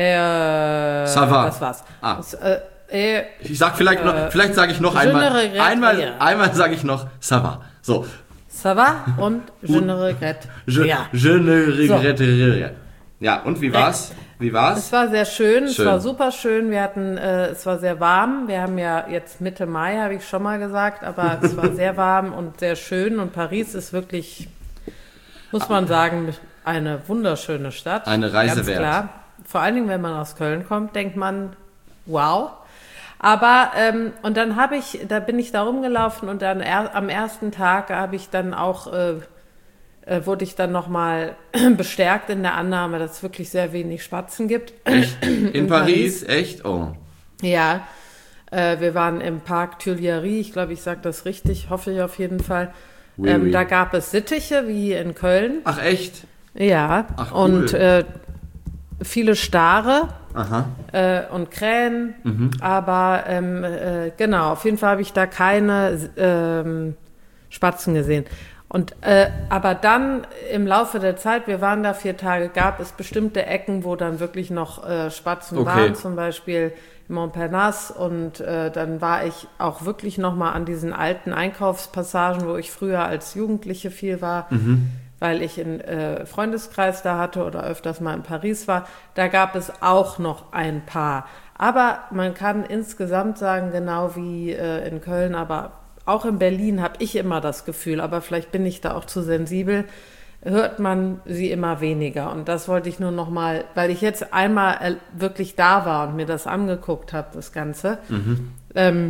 Äh, ça va. Das war's. Ah. Das, äh, äh, Ich sag vielleicht noch, äh, vielleicht sage ich noch je einmal, ne regrette einmal, rien. einmal sage ich noch, ça va. So. Ça va und je ne regrette Je, rien. je ne regrette rien. Ja, und wie war's? Wie war's? Es war sehr schön, schön. es war super schön. Wir hatten, äh, es war sehr warm. Wir haben ja jetzt Mitte Mai, habe ich schon mal gesagt, aber es war sehr warm und sehr schön. Und Paris ist wirklich, muss man sagen, eine wunderschöne Stadt. Eine Reise ganz wert. Klar. Vor allen Dingen, wenn man aus Köln kommt, denkt man, wow. Aber, ähm, und dann habe ich, da bin ich da rumgelaufen und dann er, am ersten Tag habe ich dann auch, äh, äh, wurde ich dann nochmal bestärkt in der Annahme, dass es wirklich sehr wenig Spatzen gibt. Echt? In, in Paris? Paris? Echt? Oh. Ja, äh, wir waren im Parc Tuileries, ich glaube, ich sage das richtig, hoffe ich auf jeden Fall. Oui, ähm, oui. Da gab es Sittiche, wie hier in Köln. Ach, echt? Ja, Ach, cool. und äh, viele Stare. Aha. Äh, und Krähen, Mhm. aber ähm, äh, genau, auf jeden Fall habe ich da keine ähm, Spatzen gesehen. Und äh, aber dann im Laufe der Zeit, wir waren da vier Tage, gab es bestimmte Ecken, wo dann wirklich noch äh, Spatzen Okay. waren, zum Beispiel in Montparnasse, und äh, dann war ich auch wirklich noch mal an diesen alten Einkaufspassagen, wo ich früher als Jugendliche viel war. Mhm. Weil ich einen äh, Freundeskreis da hatte oder öfters mal in Paris war, da gab es auch noch ein paar. Aber man kann insgesamt sagen, genau wie äh, in Köln, aber auch in Berlin habe ich immer das Gefühl, aber vielleicht bin ich da auch zu sensibel, hört man sie immer weniger. Und das wollte ich nur noch mal, weil ich jetzt einmal äh, wirklich da war und mir das angeguckt habe, das Ganze. Mhm. Ähm,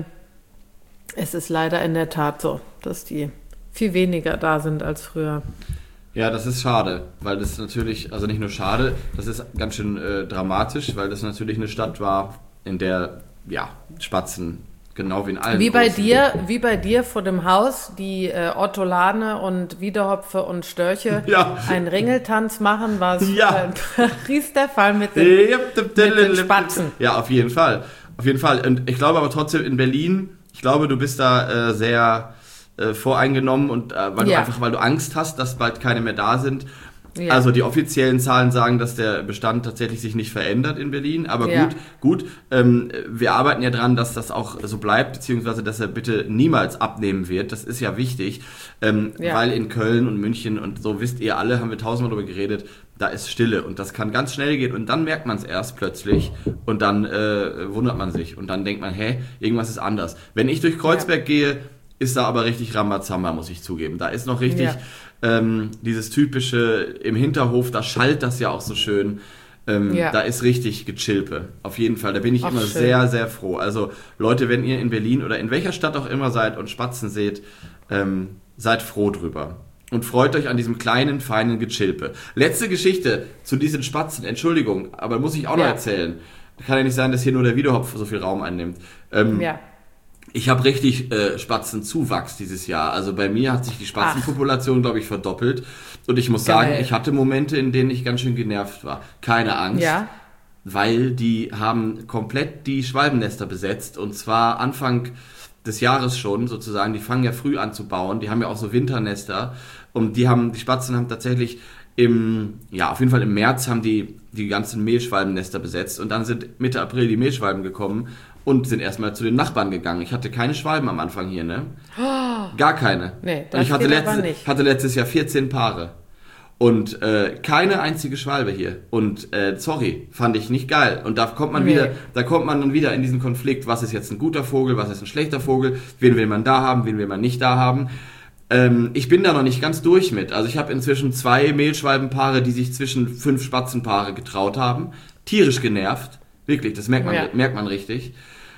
es ist leider in der Tat so, dass die viel weniger da sind als früher. Ja, das ist schade, weil das natürlich, also nicht nur schade, das ist ganz schön äh, dramatisch, weil das natürlich eine Stadt war, in der, ja, Spatzen, genau wie in allen Wie bei großen- dir, wie bei dir vor dem Haus, die äh, Ortolane und Wiederhopfe und Störche Ja. einen Ringeltanz machen, war es Ja. in Paris der Fall mit den, mit den Spatzen. Ja, auf jeden Fall. Auf jeden Fall. Und ich glaube aber trotzdem in Berlin, ich glaube, du bist da äh, sehr äh, voreingenommen und äh, weil du Ja. einfach, weil du Angst hast, dass bald keine mehr da sind. Ja. Also die offiziellen Zahlen sagen, dass der Bestand tatsächlich sich nicht verändert in Berlin. Aber Ja. gut, gut. Ähm, wir arbeiten ja dran, dass das auch so bleibt, beziehungsweise dass er bitte niemals abnehmen wird. Das ist ja wichtig, ähm, Ja. weil in Köln und München und so, wisst ihr alle, haben wir tausendmal darüber geredet, da ist Stille und das kann ganz schnell gehen und dann merkt man es erst plötzlich und dann äh, wundert man sich und dann denkt man, hä, irgendwas ist anders. Wenn ich durch Kreuzberg ja. gehe, ist da aber richtig Rambazamba, muss ich zugeben. Da ist noch richtig ja. ähm, dieses typische im Hinterhof, da schallt das ja auch so schön. Ähm, ja. Da ist richtig Gechilpe. Auf jeden Fall. Da bin ich Ach, immer schön. sehr, sehr froh. Also Leute, wenn ihr in Berlin oder in welcher Stadt auch immer seid und Spatzen seht, ähm, seid froh drüber. Und freut euch an diesem kleinen, feinen Gechilpe. Letzte Geschichte zu diesen Spatzen. Entschuldigung, aber muss ich auch ja. noch erzählen. Kann ja nicht sein, dass hier nur der Videohopf so viel Raum einnimmt. Ähm, ja. Ich habe richtig äh, Spatzenzuwachs dieses Jahr. Also bei mir hat sich die Spatzenpopulation, glaube ich, verdoppelt. Und ich muss Geil. sagen, ich hatte Momente, in denen ich ganz schön genervt war. Keine Angst, ja. weil die haben komplett die Schwalbennester besetzt. Und zwar Anfang des Jahres schon sozusagen. Die fangen ja früh an zu bauen. Die haben ja auch so Winternester. Und die haben, die Spatzen haben tatsächlich im, ja, auf jeden Fall im März haben die die ganzen Mehlschwalbennester besetzt. Und dann sind Mitte April die Mehlschwalben gekommen. Und sind erstmal zu den Nachbarn gegangen. Ich hatte keine Schwalben am Anfang hier, ne? Oh. Gar keine. Nee, das und ich hatte, letzte, nicht. hatte letztes Jahr vierzehn Paare. Und äh, keine einzige Schwalbe hier. Und äh, sorry, fand ich nicht geil. Und da kommt man nee. wieder, da kommt man dann wieder in diesen Konflikt, was ist jetzt ein guter Vogel, was ist ein schlechter Vogel, wen will man da haben, wen will man nicht da haben. Ähm, ich bin da noch nicht ganz durch mit. Also ich habe inzwischen zwei Mehlschwalbenpaare, die sich zwischen fünf Spatzenpaare getraut haben. Tierisch genervt. Wirklich, das merkt man, ja. merkt man richtig.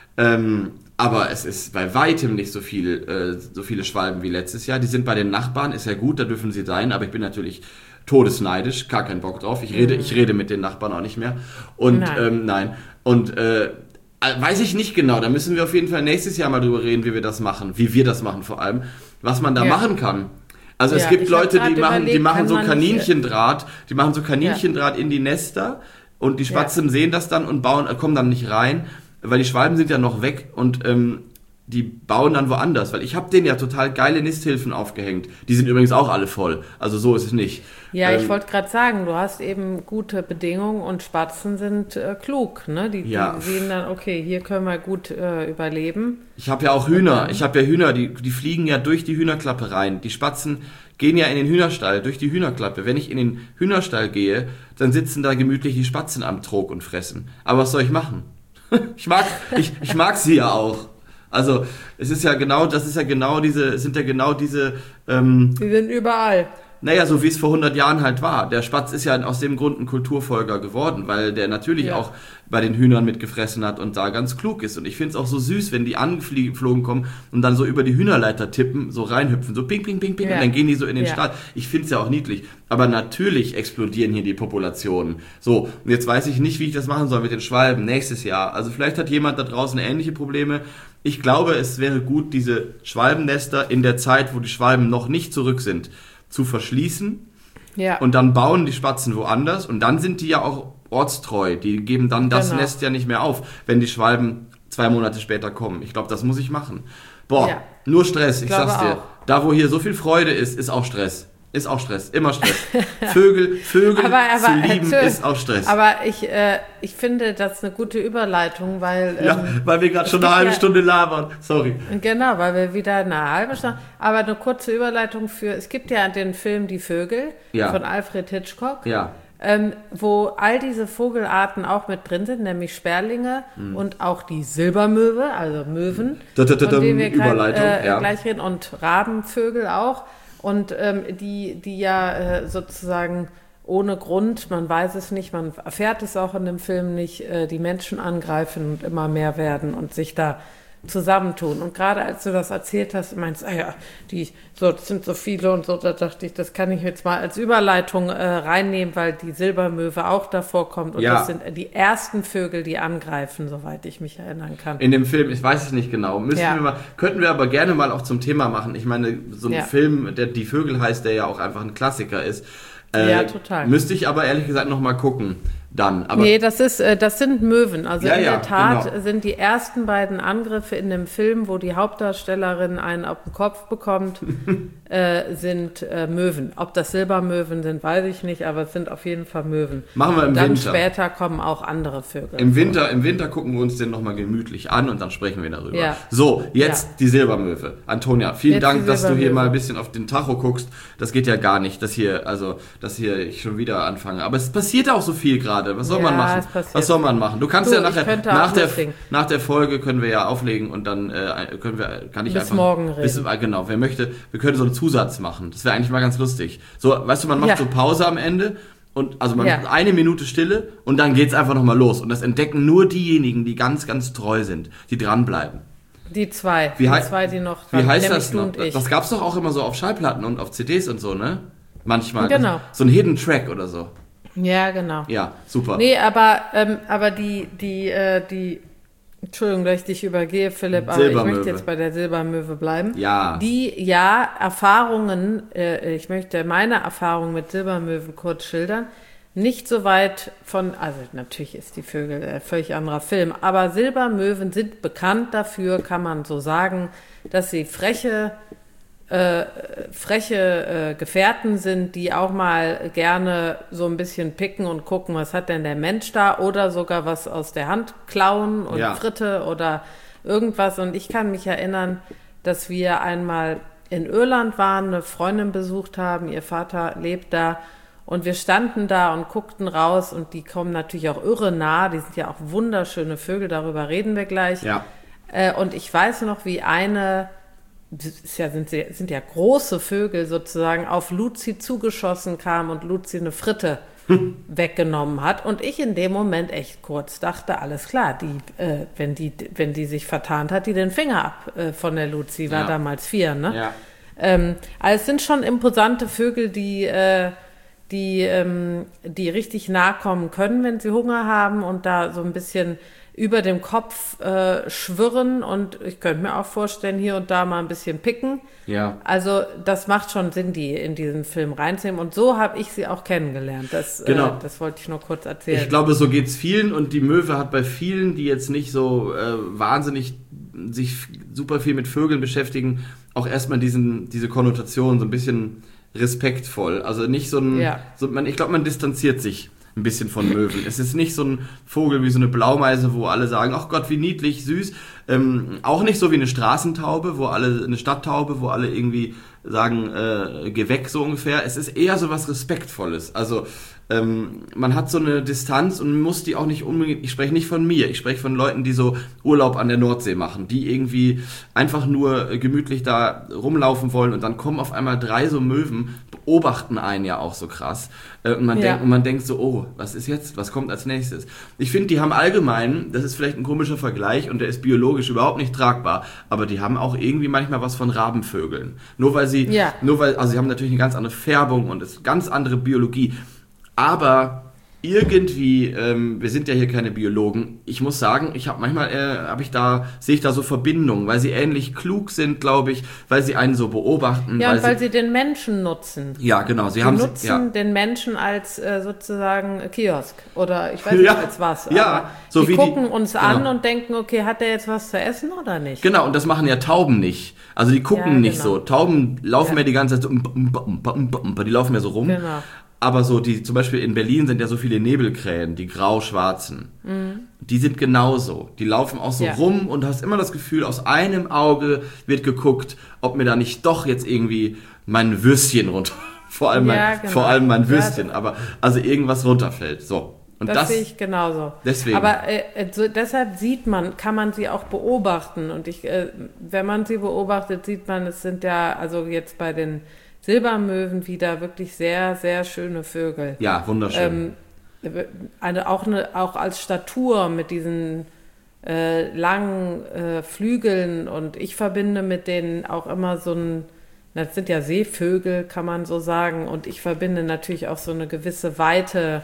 Ähm, aber es ist bei weitem nicht so viel, äh, so viele Schwalben wie letztes Jahr. Die sind bei den Nachbarn, ist ja gut, da dürfen sie sein, aber ich bin natürlich todesneidisch, gar keinen Bock drauf. Ich rede, mhm. ich rede mit den Nachbarn auch nicht mehr. Und nein, ähm, nein. Und äh, weiß ich nicht genau, da müssen wir auf jeden Fall nächstes Jahr mal drüber reden, wie wir das machen, wie wir das machen vor allem, was man da ja. machen kann. Also ja, es gibt Leute, die machen, überlegt, die machen so Kaninchendraht, die machen so Kaninchendraht ja. in die Nester und die Spatzen ja. sehen das dann und bauen, kommen dann nicht rein. Weil die Schwalben sind ja noch weg und ähm, die bauen dann woanders. Weil ich habe denen ja total geile Nisthilfen aufgehängt. Die sind übrigens auch alle voll. Also so ist es nicht. Ja, ähm, ich wollte gerade sagen, du hast eben gute Bedingungen und Spatzen sind äh, klug. Ne? Die, ja. die sehen dann, okay, hier können wir gut äh, überleben. Ich habe ja auch Hühner. Ich habe ja Hühner, die, die fliegen ja durch die Hühnerklappe rein. Die Spatzen gehen ja in den Hühnerstall, durch die Hühnerklappe. Wenn ich in den Hühnerstall gehe, dann sitzen da gemütlich die Spatzen am Trog und fressen. Aber was soll ich machen? Ich mag, ich, ich mag sie ja auch. Also, es ist ja genau, das ist ja genau diese, es sind ja genau diese, ähm, Sie sind überall. Naja, so wie es vor hundert Jahren halt war. Der Spatz ist ja aus dem Grund ein Kulturfolger geworden, weil der natürlich ja. auch bei den Hühnern mitgefressen hat und da ganz klug ist. Und ich finde es auch so süß, wenn die angeflogen kommen und dann so über die Hühnerleiter tippen, so reinhüpfen, so ping, ping, ping, ping, ja. und dann gehen die so in den ja. Stall. Ich finde es ja auch niedlich. Aber natürlich explodieren hier die Populationen. So, und jetzt weiß ich nicht, wie ich das machen soll mit den Schwalben nächstes Jahr. Also vielleicht hat jemand da draußen ähnliche Probleme. Ich glaube, es wäre gut, diese Schwalbennester in der Zeit, wo die Schwalben noch nicht zurück sind, zu verschließen ja. und dann bauen die Spatzen woanders und dann sind die ja auch ortstreu. Die geben dann das genau. Nest ja nicht mehr auf, wenn die Schwalben zwei Monate später kommen. Ich glaube, das muss ich machen. Boah, ja. nur Stress, ich, ich sag's dir. Auch. Da, wo hier so viel Freude ist, ist auch Stress. Ist auch Stress, immer Stress. Vögel, Vögel aber, aber, zu lieben äh, ist auch Stress. Aber ich, äh, ich finde, das ist eine gute Überleitung, weil... Ähm, ja, weil wir gerade schon eine halbe ja, Stunde labern, sorry. Genau, weil wir wieder eine halbe Stunde... Aber eine kurze Überleitung für... Es gibt ja den Film Die Vögel ja. von Alfred Hitchcock, ja. ähm, wo all diese Vogelarten auch mit drin sind, nämlich Sperlinge hm. und auch die Silbermöwe, also Möwen, da, da, da, von denen wir gleich, äh, ja. gleich reden, und Rabenvögel auch. Und ähm, die, die ja äh, sozusagen ohne Grund, man weiß es nicht, man erfährt es auch in dem Film nicht, äh, die Menschen angreifen und immer mehr werden und sich da zusammentun. Und gerade als du das erzählt hast, meinst du, ah ja, die, so, das sind so viele und so, da dachte ich, das kann ich jetzt mal als Überleitung äh, reinnehmen, weil die Silbermöwe auch davor kommt. Und ja. das sind die ersten Vögel, die angreifen, soweit ich mich erinnern kann. In dem Film, ich weiß es nicht genau, müssen ja. wir mal, könnten wir aber gerne mal auch zum Thema machen. Ich meine, so ein ja. Film, der Die Vögel heißt, der ja auch einfach ein Klassiker ist, äh, ja, total. Müsste ich aber ehrlich gesagt noch mal gucken. dann. Aber nee, das ist, äh, das sind Möwen. Also ja, in ja, der Tat genau. sind die ersten beiden Angriffe in dem Film, wo die Hauptdarstellerin einen auf den Kopf bekommt, äh, sind äh, Möwen. Ob das Silbermöwen sind, weiß ich nicht, aber es sind auf jeden Fall Möwen. Machen wir im dann Winter. Später kommen auch andere Vögel. Im Winter, Im Winter gucken wir uns den nochmal gemütlich an und dann sprechen wir darüber. Ja. So, jetzt ja. die Silbermöwe. Antonia, vielen jetzt Dank, dass du hier Möwe. mal ein bisschen auf den Tacho guckst. Das geht ja gar nicht, dass hier, also, dass hier ich schon wieder anfange. Aber es passiert auch so viel gerade. Was soll Ja, man machen? es passiert Was soll man machen? Du kannst Du, ja ich nachher, könnte nach auch der, loslegen. nach der Folge können wir ja auflegen und dann äh, können wir, kann ich Bis einfach. morgen reden. Bis, äh, genau, wer möchte, wir können so einen Zusatz machen. Das wäre eigentlich mal ganz lustig. So, weißt du, man macht Ja. so Pause am Ende. Und also man Ja. macht eine Minute Stille und dann geht's einfach nochmal los. Und das entdecken nur diejenigen, die ganz, ganz treu sind, die dranbleiben. Die zwei. Wie die hei- zwei, die noch Wie dran- heißt nämlich das du noch? und ich. Das gab's doch auch immer so auf Schallplatten und auf C Ds und so, ne? Manchmal. Genau. So ein Hidden Track oder so. Ja, genau. Ja, super. Nee, aber, ähm, aber die, die, äh, die, Entschuldigung, dass ich dich übergehe, Philipp, aber ich Silbermöwe. möchte jetzt bei der Silbermöwe bleiben. Ja. Die, ja, Erfahrungen, äh, ich möchte meine Erfahrung mit Silbermöwen kurz schildern. Nicht so weit von, also natürlich ist die Vögel ein völlig anderer Film, aber Silbermöwen sind bekannt dafür, kann man so sagen, dass sie freche, äh, freche äh, Gefährten sind, die auch mal gerne so ein bisschen picken und gucken, was hat denn der Mensch da, oder sogar was aus der Hand klauen und Ja. Fritte oder irgendwas. Und ich kann mich erinnern, dass wir einmal in Irland waren, eine Freundin besucht haben, ihr Vater lebt da, und wir standen da und guckten raus, und die kommen natürlich auch irre nah, die sind ja auch wunderschöne Vögel, darüber reden wir gleich. Ja. Äh, und ich weiß noch, wie eine, das ist ja, sind, sehr- sind ja große Vögel sozusagen, auf Luzi zugeschossen kam und Luzi eine Fritte weggenommen hat. Und ich in dem Moment echt kurz dachte, alles klar, die, äh, wenn, die, wenn die sich vertan hat, die den Finger ab äh, von der Luzi, war Ja. damals vier, ne? Ja. Ähm, also es sind schon imposante Vögel, die, äh, die, ähm, die richtig nahe kommen können, wenn sie Hunger haben und da so ein bisschen über dem Kopf äh, schwirren, und ich könnte mir auch vorstellen, hier und da mal ein bisschen picken. Ja. Also das macht schon Sinn, die in diesen Film reinzunehmen, und so habe ich sie auch kennengelernt. Das, Genau. äh, das wollte ich nur kurz erzählen. Ich glaube, so geht's vielen, und die Möwe hat bei vielen, die jetzt nicht so äh, wahnsinnig sich f- super viel mit Vögeln beschäftigen, auch erstmal diesen, diese Konnotation so ein bisschen respektvoll. Also nicht so ein, Ja. so, man, ich glaube, man distanziert sich ein bisschen von Möwen. Es ist nicht so ein Vogel wie so eine Blaumeise, wo alle sagen, ach Gott, wie niedlich, süß. Ähm, auch nicht so wie eine Straßentaube, wo alle, eine Stadttaube, wo alle irgendwie sagen, äh, geh weg, so ungefähr. Es ist eher so was Respektvolles. Also ähm, man hat so eine Distanz und muss die auch nicht unbedingt, ich spreche nicht von mir, ich spreche von Leuten, die so Urlaub an der Nordsee machen, die irgendwie einfach nur gemütlich da rumlaufen wollen, und dann kommen auf einmal drei so Möwen, beobachten einen ja auch so krass. Äh, und, man Ja. denkt, und man denkt so, oh, was ist jetzt, was kommt als nächstes? Ich finde, die haben allgemein, das ist vielleicht ein komischer Vergleich und der ist biologisch überhaupt nicht tragbar, aber die haben auch irgendwie manchmal was von Rabenvögeln. Nur weil sie, Ja. nur weil, also sie haben natürlich eine ganz andere Färbung und es ist ganz andere Biologie. Aber irgendwie, ähm, wir sind ja hier keine Biologen, ich muss sagen, ich habe manchmal, äh, habe ich da, sehe ich da so Verbindungen, weil sie ähnlich klug sind, glaube ich, weil sie einen so beobachten. ja, und weil sie, sie den Menschen nutzen. ja, genau, sie Sie haben nutzen ja. den Menschen als äh, sozusagen Kiosk oder ich weiß nicht Ja, als was. ja, aber so die wie die- gucken uns an genau. und denken, okay, hat der jetzt was zu essen oder nicht? Genau, und das machen ja Tauben nicht. Also die gucken Ja, nicht genau. so. Tauben laufen Ja. ja die ganze Zeit so, umpa, umpa, umpa, umpa, umpa, die laufen ja so rum. Genau. Aber so, die, zum Beispiel in Berlin sind ja so viele Nebelkrähen, die grau-schwarzen. Die sind genauso. Die laufen auch so Ja. rum und hast immer das Gefühl, aus einem Auge wird geguckt, ob mir da nicht doch jetzt irgendwie mein Würstchen runter, vor allem, Ja, mein, genau. vor allem mein Ja, Würstchen, aber also irgendwas runterfällt. So. Und Das, das, sehe ich genauso. deswegen. Aber äh, so, deshalb sieht man, kann man sie auch beobachten. Und ich, äh, wenn man sie beobachtet, sieht man, es sind ja, also jetzt bei den Silbermöwen wieder wirklich sehr, sehr schöne Vögel. ja, wunderschön. Ähm, eine, auch, eine, auch als Statur mit diesen äh, langen äh, Flügeln, und ich verbinde mit denen auch immer so ein, das sind ja Seevögel, kann man so sagen, und ich verbinde natürlich auch so eine gewisse Weite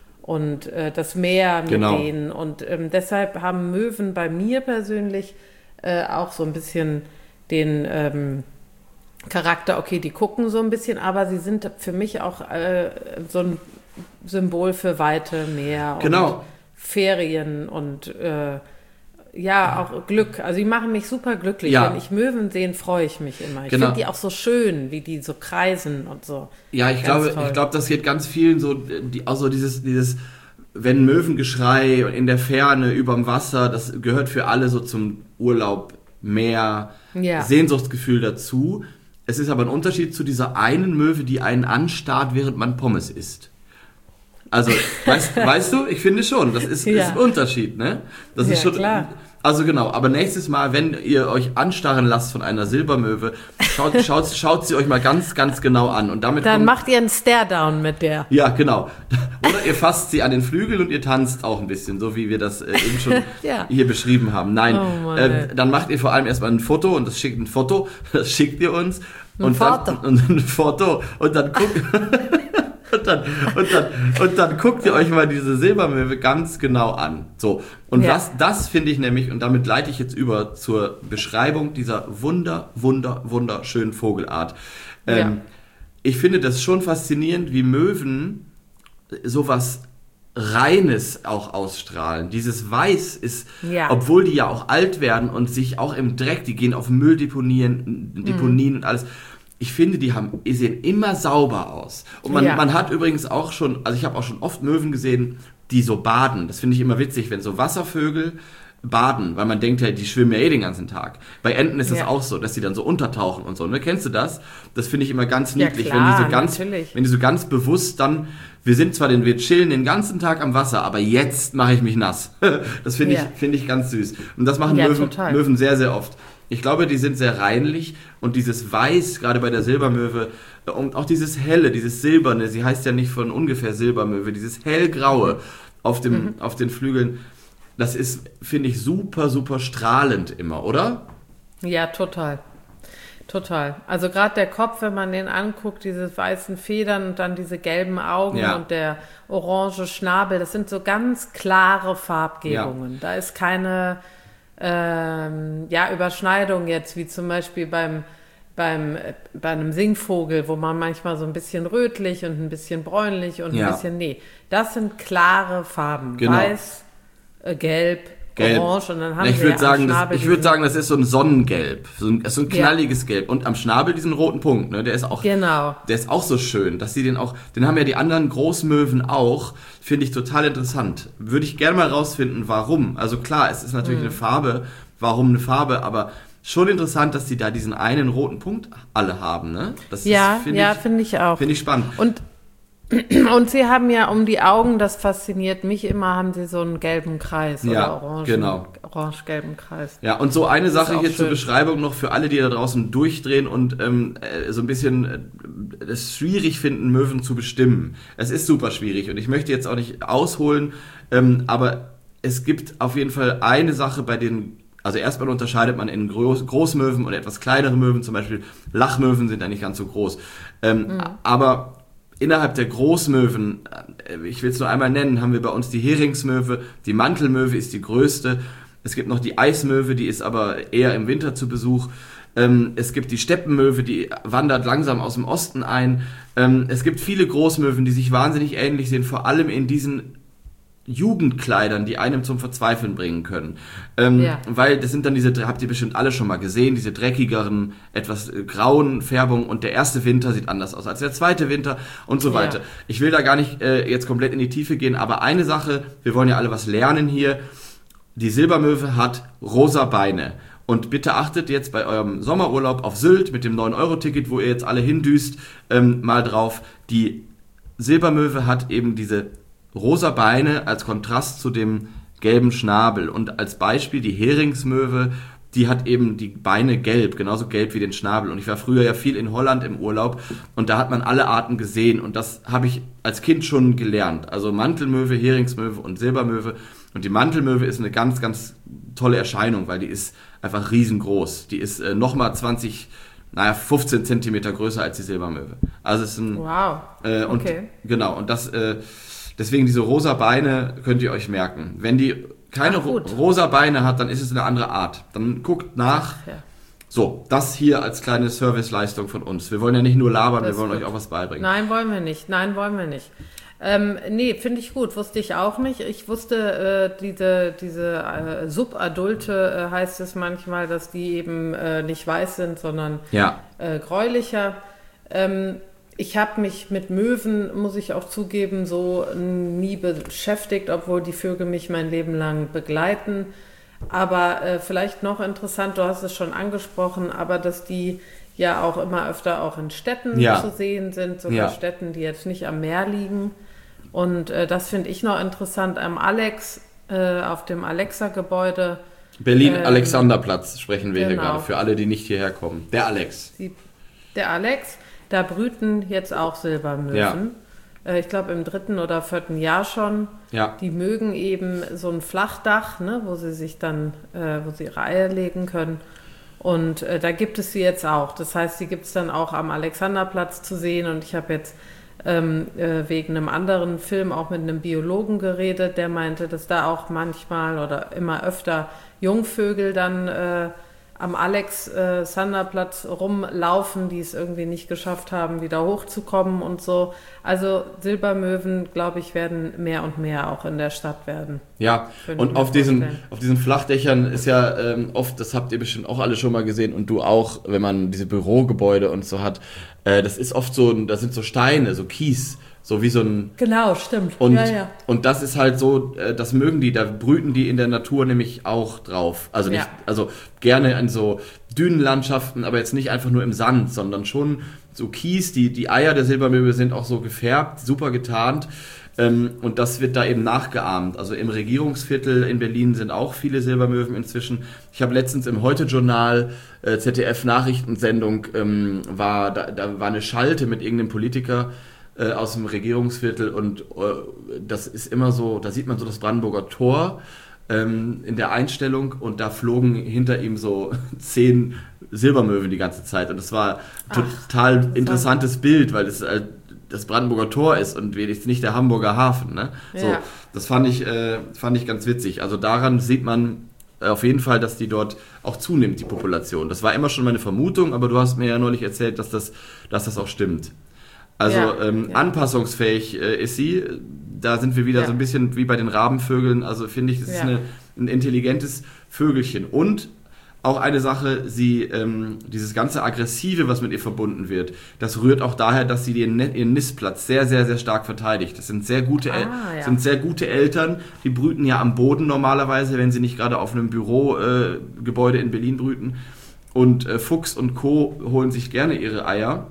und äh, das Meer mit Genau. denen, und ähm, deshalb haben Möwen bei mir persönlich äh, auch so ein bisschen den ähm, Charakter, okay, die gucken so ein bisschen, aber sie sind für mich auch äh, so ein Symbol für Weite, Meer Genau. und Ferien und äh, ja, auch Glück. Also die machen mich super glücklich. Ja. Wenn ich Möwen sehe, freue ich mich immer. Ich Genau. finde die auch so schön, wie die so kreisen und so. Ja, ich Ganz glaube, toll. ich glaube, das geht ganz vielen so, die, also dieses, dieses, wenn Möwengeschrei in der Ferne überm Wasser, das gehört für alle so zum Urlaub, Meer, Ja. Sehnsuchtsgefühl dazu. Es ist aber ein Unterschied zu dieser einen Möwe, die einen anstarrt, während man Pommes isst. Also, weißt, weißt du, ich finde schon, das ist, Ja. ist ein Unterschied, ne? Das ist Ja, schon, klar. Also genau, aber nächstes Mal, wenn ihr euch anstarren lasst von einer Silbermöwe, schaut, schaut, schaut sie euch mal ganz, ganz genau an. Und damit Dann kommt, macht ihr einen Stare-Down mit der. ja, genau. Oder ihr fasst sie an den Flügel und ihr tanzt auch ein bisschen, so wie wir das äh, eben schon Ja. hier beschrieben haben. Nein, Oh Mann, äh, ey. dann macht ihr vor allem erstmal ein Foto und das schickt ein Foto, das schickt ihr uns. Ein und Foto. Dann, und ein Foto und dann guckt und dann, und, dann, und dann guckt ihr euch mal diese Silbermöwe ganz genau an. So, und Ja. was das finde ich nämlich, und damit leite ich jetzt über zur Beschreibung dieser wunder, wunder, wunderschönen Vogelart. Ähm, Ja. Ich finde das schon faszinierend, wie Möwen sowas Reines auch ausstrahlen. Dieses Weiß ist, Ja. obwohl die ja auch alt werden und sich auch im Dreck, die gehen auf Mülldeponien, Deponien Mhm. und alles. Ich finde, die haben, die sehen immer sauber aus. Und man, Ja. man hat übrigens auch schon, also ich habe auch schon oft Möwen gesehen, die so baden. Das finde ich immer witzig, wenn so Wasservögel baden, weil man denkt ja, die schwimmen ja eh den ganzen Tag. Bei Enten ist es Ja. auch so, dass die dann so untertauchen und so. Ne? Kennst du das? Das finde ich immer ganz Ja, niedlich, klar, wenn die so ganz, natürlich. wenn die so ganz bewusst dann, wir sind zwar den, wir chillen den ganzen Tag am Wasser, aber jetzt mache ich mich nass. Das finde Ja. ich, finde ich ganz süß. Und das machen Ja, Möwen, total. Möwen sehr, sehr oft. Ich glaube, die sind sehr reinlich und dieses Weiß, gerade bei der Silbermöwe, und auch dieses Helle, dieses Silberne, sie heißt ja nicht von ungefähr Silbermöwe, dieses hellgraue auf, dem, Mhm. auf den Flügeln, das ist, finde ich, super, super strahlend immer, oder? Ja, total. Total. Also gerade der Kopf, wenn man den anguckt, diese weißen Federn und dann diese gelben Augen Ja. und der orange Schnabel, das sind so ganz klare Farbgebungen. Da ist keine ähm, ja, Überschneidung jetzt, wie zum Beispiel beim, beim, äh, bei einem Singvogel, wo man manchmal so ein bisschen rötlich und ein bisschen bräunlich und Ja. ein bisschen, nee, das sind klare Farben. Genau. Weiß, äh, gelb, Gelb. orange und dann haben Ja, ich wir würde am sagen, das, Schnabel ich würde diesen- sagen, das ist so ein Sonnengelb, so ein, so ein Ja. knalliges Gelb. Und am Schnabel diesen roten Punkt, ne? Der ist auch, Genau. der ist auch so schön, dass sie den auch, den haben ja die anderen Großmöwen auch, finde ich total interessant. Würde ich gerne mal rausfinden, warum. Also klar, es ist natürlich Mhm. eine Farbe, warum eine Farbe, aber schon interessant, dass die da diesen einen roten Punkt alle haben, ne? Das Ja, ist, finde ja, ich, finde ich auch. finde ich spannend. Und, und sie haben ja um die Augen, das fasziniert mich immer, haben sie so einen gelben Kreis Ja, oder orange, genau. orange-gelben Kreis. Ja, und so eine ist Sache auch hier zur schön. Beschreibung noch für alle, die da draußen durchdrehen und ähm, äh, so ein bisschen äh, es schwierig finden, Möwen zu bestimmen. Es ist super schwierig und ich möchte jetzt auch nicht ausholen, ähm, aber es gibt auf jeden Fall eine Sache, bei denen, also erstmal unterscheidet man in Groß, Großmöwen und etwas kleinere Möwen, zum Beispiel Lachmöwen sind ja nicht ganz so groß. Ähm, Mhm. Aber innerhalb der Großmöwen, äh, ich will es nur einmal nennen, haben wir bei uns die Heringsmöwe, die Mantelmöwe ist die größte. Es gibt noch die Eismöwe, die ist aber eher im Winter zu Besuch. Ähm, es gibt die Steppenmöwe, die wandert langsam aus dem Osten ein. Ähm, es gibt viele Großmöwen, die sich wahnsinnig ähnlich sehen, vor allem in diesen Jugendkleidern, die einem zum Verzweifeln bringen können. Ähm, Ja. Weil das sind dann diese, habt ihr bestimmt alle schon mal gesehen, diese dreckigeren, etwas äh, grauen Färbungen und der erste Winter sieht anders aus als der zweite Winter und so Ja. weiter. Ich will da gar nicht äh, jetzt komplett in die Tiefe gehen, aber eine Sache, wir wollen ja alle was lernen hier. Die Silbermöwe hat rosa Beine. Und bitte achtet jetzt bei eurem Sommerurlaub auf Sylt mit dem neun Euro Ticket, wo ihr jetzt alle hindüst, ähm, mal drauf. Die Silbermöwe hat eben diese rosa Beine als Kontrast zu dem gelben Schnabel. Und als Beispiel die Heringsmöwe, die hat eben die Beine gelb, genauso gelb wie den Schnabel. Und ich war früher ja viel in Holland im Urlaub und da hat man alle Arten gesehen. Und das habe ich als Kind schon gelernt. Also Mantelmöwe, Heringsmöwe und Silbermöwe. Und die Mantelmöwe ist eine ganz, ganz tolle Erscheinung, weil die ist einfach riesengroß. Die ist äh, nochmal zwanzig, naja, fünfzehn Zentimeter größer als die Silbermöwe. Also es ist ein... Wow. Äh, und Okay. Genau, und das, äh, deswegen diese rosa Beine könnt ihr euch merken. Wenn die keine Ach, ro gut. rosa Beine hat, dann ist es eine andere Art. Dann guckt nach. Ach, ja. So, das hier als kleine Serviceleistung von uns. Wir wollen ja nicht nur labern, Das wir wollen ist euch gut. auch was beibringen. Nein, wollen wir nicht. Nein, wollen wir nicht. Ähm, nee, finde ich gut, wusste ich auch nicht. Ich wusste, äh, diese, diese äh, Subadulte äh, heißt es manchmal, dass die eben äh, nicht weiß sind, sondern Ja. äh, gräulicher. Ähm, ich habe mich mit Möwen, muss ich auch zugeben, so nie beschäftigt, obwohl die Vögel mich mein Leben lang begleiten. Aber äh, vielleicht noch interessant, du hast es schon angesprochen, aber dass die ja auch immer öfter auch in Städten Ja. zu sehen sind, sogar Ja. Städten, die jetzt nicht am Meer liegen. Und äh, das finde ich noch interessant am Alex, äh, auf dem Alexa-Gebäude. Berlin-Alexanderplatz sprechen wir hier genau. gerade, für alle, die nicht hierher kommen. Der Alex. Die, der Alex, da brüten jetzt auch Silbermöwen. Ja. Äh, ich glaube im dritten oder vierten Jahr schon. Ja. Die mögen eben so ein Flachdach, ne, wo sie sich dann, äh, wo sie ihre Eier legen können. Und äh, da gibt es sie jetzt auch. Das heißt, die gibt es dann auch am Alexanderplatz zu sehen. Und ich habe jetzt ähm, äh, wegen einem anderen Film auch mit einem Biologen geredet, der meinte, dass da auch manchmal oder immer öfter Jungvögel dann äh, am Alexanderplatz rumlaufen, die es irgendwie nicht geschafft haben, wieder hochzukommen und so. Also Silbermöwen, glaube ich, werden mehr und mehr auch in der Stadt werden. Ja, Könnte ich und mir auf diesen, vorstellen. auf diesen Flachdächern ist ja ähm, oft, das habt ihr bestimmt auch alle schon mal gesehen und du auch, wenn man diese Bürogebäude und so hat, äh, das ist oft so, ein- das sind so Steine, so Kies, so wie so ein... Genau, stimmt. Und, ja, ja. und das ist halt so, äh, das mögen die, da brüten die in der Natur nämlich auch drauf. Also nicht, Ja. also gerne in so Dünenlandschaften, aber jetzt nicht einfach nur im Sand, sondern schon so Kies. Die, die Eier der Silbermöwe sind auch so gefärbt, super getarnt. Ähm, und das wird da eben nachgeahmt. Also im Regierungsviertel in Berlin sind auch viele Silbermöwen inzwischen. Ich habe letztens im Heute-Journal, äh, Z D F-Nachrichtensendung, ähm, war, da, da war eine Schalte mit irgendeinem Politiker äh, aus dem Regierungsviertel und äh, das ist immer so, da sieht man so das Brandenburger Tor ähm, in der Einstellung und da flogen hinter ihm so zehn Silbermöwen die ganze Zeit und das war Ach, total interessantes Bild, weil es halt das Brandenburger Tor ist und wenigstens nicht der Hamburger Hafen. Ne? So, Ja. das fand ich, äh, fand ich ganz witzig. Also daran sieht man äh, auf jeden Fall, dass die dort auch zunimmt, die Population. Das war immer schon meine Vermutung, aber du hast mir ja neulich erzählt, dass das, dass das auch stimmt. Also Ja, ähm, ja. anpassungsfähig äh, ist sie. Da sind wir wieder Ja. so ein bisschen wie bei den Rabenvögeln. Also finde ich, das ist Ja. eine, ein intelligentes Vögelchen. Und auch eine Sache, sie, ähm, dieses ganze Aggressive, was mit ihr verbunden wird, das rührt auch daher, dass sie ihren, Ne- ihren Nistplatz sehr, sehr, sehr stark verteidigt. Das sind sehr gute, El Ah, ja. sind sehr gute Eltern. Die brüten ja am Boden normalerweise, wenn sie nicht gerade auf einem Bürogebäude äh, Gebäude in Berlin brüten. Und äh, Fuchs und Co. holen sich gerne ihre Eier.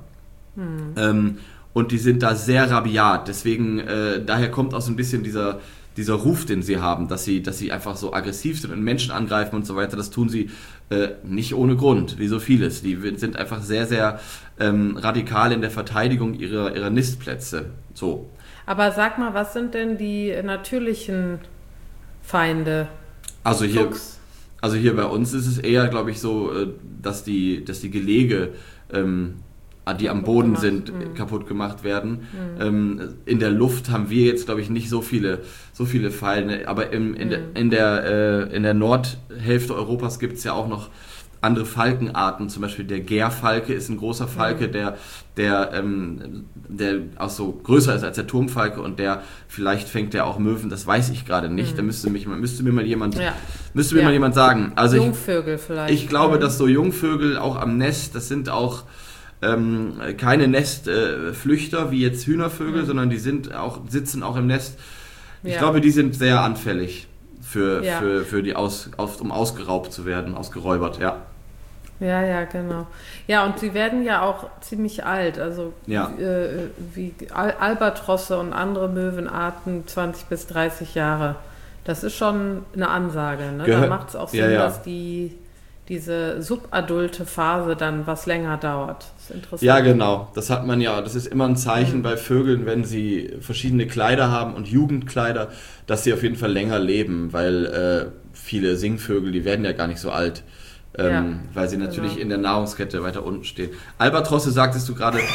Ähm, und die sind da sehr rabiat. Deswegen, äh, daher kommt auch so ein bisschen dieser, dieser Ruf, den sie haben, dass sie, dass sie einfach so aggressiv sind und Menschen angreifen und so weiter. Das tun sie äh, nicht ohne Grund, wie so vieles. Die sind einfach sehr, sehr ähm, radikal in der Verteidigung ihrer, ihrer Nistplätze. So. Aber sag mal, was sind denn die natürlichen Feinde? Also hier, Fuchs. also hier bei uns ist es eher, glaube ich, so, äh, dass die, dass die Gelege, ähm, die am Kaputt Boden gemacht. sind, Mhm. kaputt gemacht werden. Ähm, in der Luft haben wir jetzt, glaube ich, nicht so viele, so viele Feinde, aber im, in, der, in, der, äh, in der Nordhälfte Europas gibt es ja auch noch andere Falkenarten, zum Beispiel der Gärfalke ist ein großer Falke, der, der, ähm, der auch so größer ist als der Turmfalke und der, vielleicht fängt der auch Möwen, das weiß ich gerade nicht, da müsste, mich, mal- müsste mir mal jemand, Ja. müsste mir Ja. mal jemand sagen. Also ich, Jungvögel vielleicht. ich glaube, Mhm. dass so Jungvögel auch am Nest, das sind auch ähm, keine Nestflüchter äh, wie jetzt Hühnervögel, Mhm. sondern die sind auch, sitzen auch im Nest. Ich Ja. glaube, die sind sehr anfällig für, Ja. für, für die aus, auf, um ausgeraubt zu werden, ausgeräubert, ja. Ja, ja, genau. Ja, und sie werden ja auch ziemlich alt. Also Ja. äh, wie Al Albatrosse und andere Möwenarten zwanzig bis dreißig Jahre. Das ist schon eine Ansage. Ne? Da Gehör- macht es auch Sinn, Ja, ja. dass die, diese subadulte Phase dann was länger dauert. Das ist interessant. Ja, genau. Das hat man ja, das ist immer ein Zeichen Mhm. bei Vögeln, wenn sie verschiedene Kleider haben und Jugendkleider, dass sie auf jeden Fall länger leben, weil äh, viele Singvögel, die werden ja gar nicht so alt. Ähm, Ja, weil sie natürlich genau. in der Nahrungskette weiter unten stehen. Albatrosse sagtest du gerade.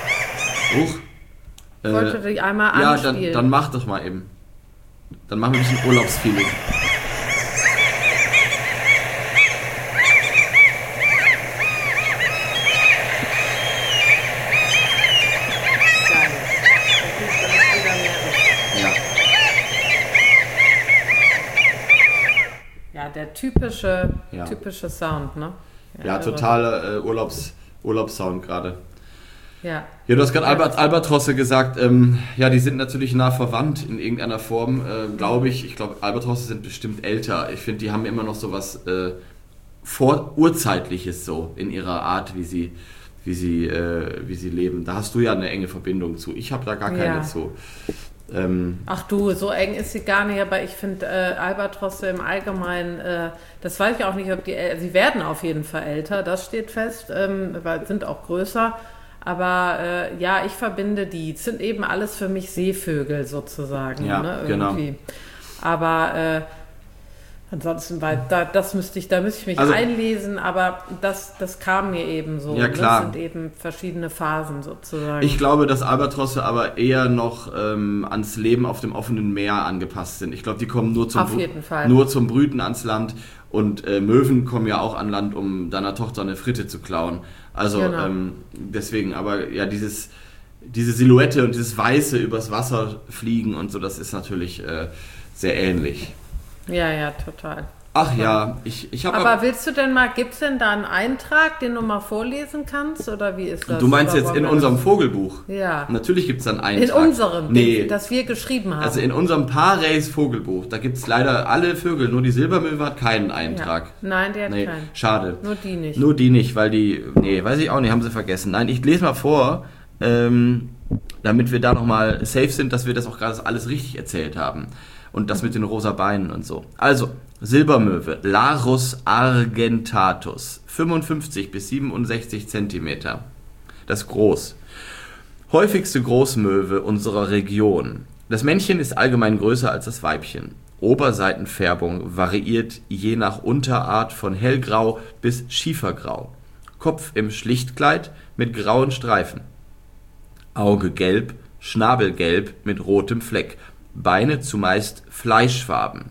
Huch. Ich wollte die einmal ja, anspielen. dann, dann mach doch mal eben. Dann machen wir ein bisschen Urlaubsfeeling. Geil. Da kriegt man das wieder mehr. der typische, ja. typische Sound, ne? Ja, ja totaler äh, Urlaubs, Urlaubssound gerade. Ja. Ja, du hast gerade Albert, Albatrosse gesagt. Ähm, ja, die sind natürlich nah verwandt in irgendeiner Form, äh, glaube ich. Ich glaube, Albatrosse sind bestimmt älter. Ich finde, die haben immer noch so was äh, vor urzeitliches so in ihrer Art, wie sie, wie sie, äh, wie sie leben. Da hast du ja eine enge Verbindung zu. Ich habe da gar keine ja. zu. Ähm, Ach du, so eng ist sie gar nicht, aber ich finde äh, Albatrosse im Allgemeinen, äh, das weiß ich auch nicht, ob die, äh, sie werden auf jeden Fall älter, das steht fest, ähm, weil sind auch größer, aber äh, ja, ich verbinde die, es sind eben alles für mich Seevögel sozusagen, ja, ne, irgendwie. Genau. Aber äh, ansonsten, weil da, das müsste ich, da müsste ich mich also, einlesen, aber das, das kam mir eben so. Ja, klar. Das sind eben verschiedene Phasen sozusagen. Ich glaube, dass Albatrosse aber eher noch ähm, ans Leben auf dem offenen Meer angepasst sind. Ich glaube, die kommen nur zum, auf jeden Fall. nur zum Brüten ans Land und äh, Möwen kommen ja auch an Land, um deiner Tochter eine Fritte zu klauen. Also genau. ähm, deswegen, aber ja, dieses, diese Silhouette und dieses Weiße übers Wasser fliegen und so, das ist natürlich äh, sehr ähnlich. Ja, ja, total. Ach ja, ich, ich habe... Aber willst du denn mal, gibt es denn da einen Eintrag, den du mal vorlesen kannst, oder wie ist das? Du meinst oder jetzt in unserem Vogelbuch? Ja. Natürlich gibt es da einen Eintrag. In unserem, nee. den, das wir geschrieben haben. Also in unserem Paarreis Vogelbuch, da gibt es leider alle Vögel, nur die Silbermöwe hat keinen Eintrag. Ja. Nein, der hat nee, keinen. Schade. Nur die nicht. Nur die nicht, weil die, nee, weiß ich auch nicht, haben sie vergessen. Nein, ich lese mal vor, ähm, damit wir da nochmal safe sind, dass wir das auch gerade alles richtig erzählt haben. Und das mit den rosa Beinen und so. Also, Silbermöwe, Larus argentatus, fünfundfünfzig bis siebenundsechzig Zentimeter. Das ist groß. Häufigste Großmöwe unserer Region. Das Männchen ist allgemein größer als das Weibchen. Oberseitenfärbung variiert je nach Unterart von hellgrau bis schiefergrau. Kopf im Schlichtkleid mit grauen Streifen. Auge gelb, Schnabel gelb mit rotem Fleck. Beine zumeist fleischfarben.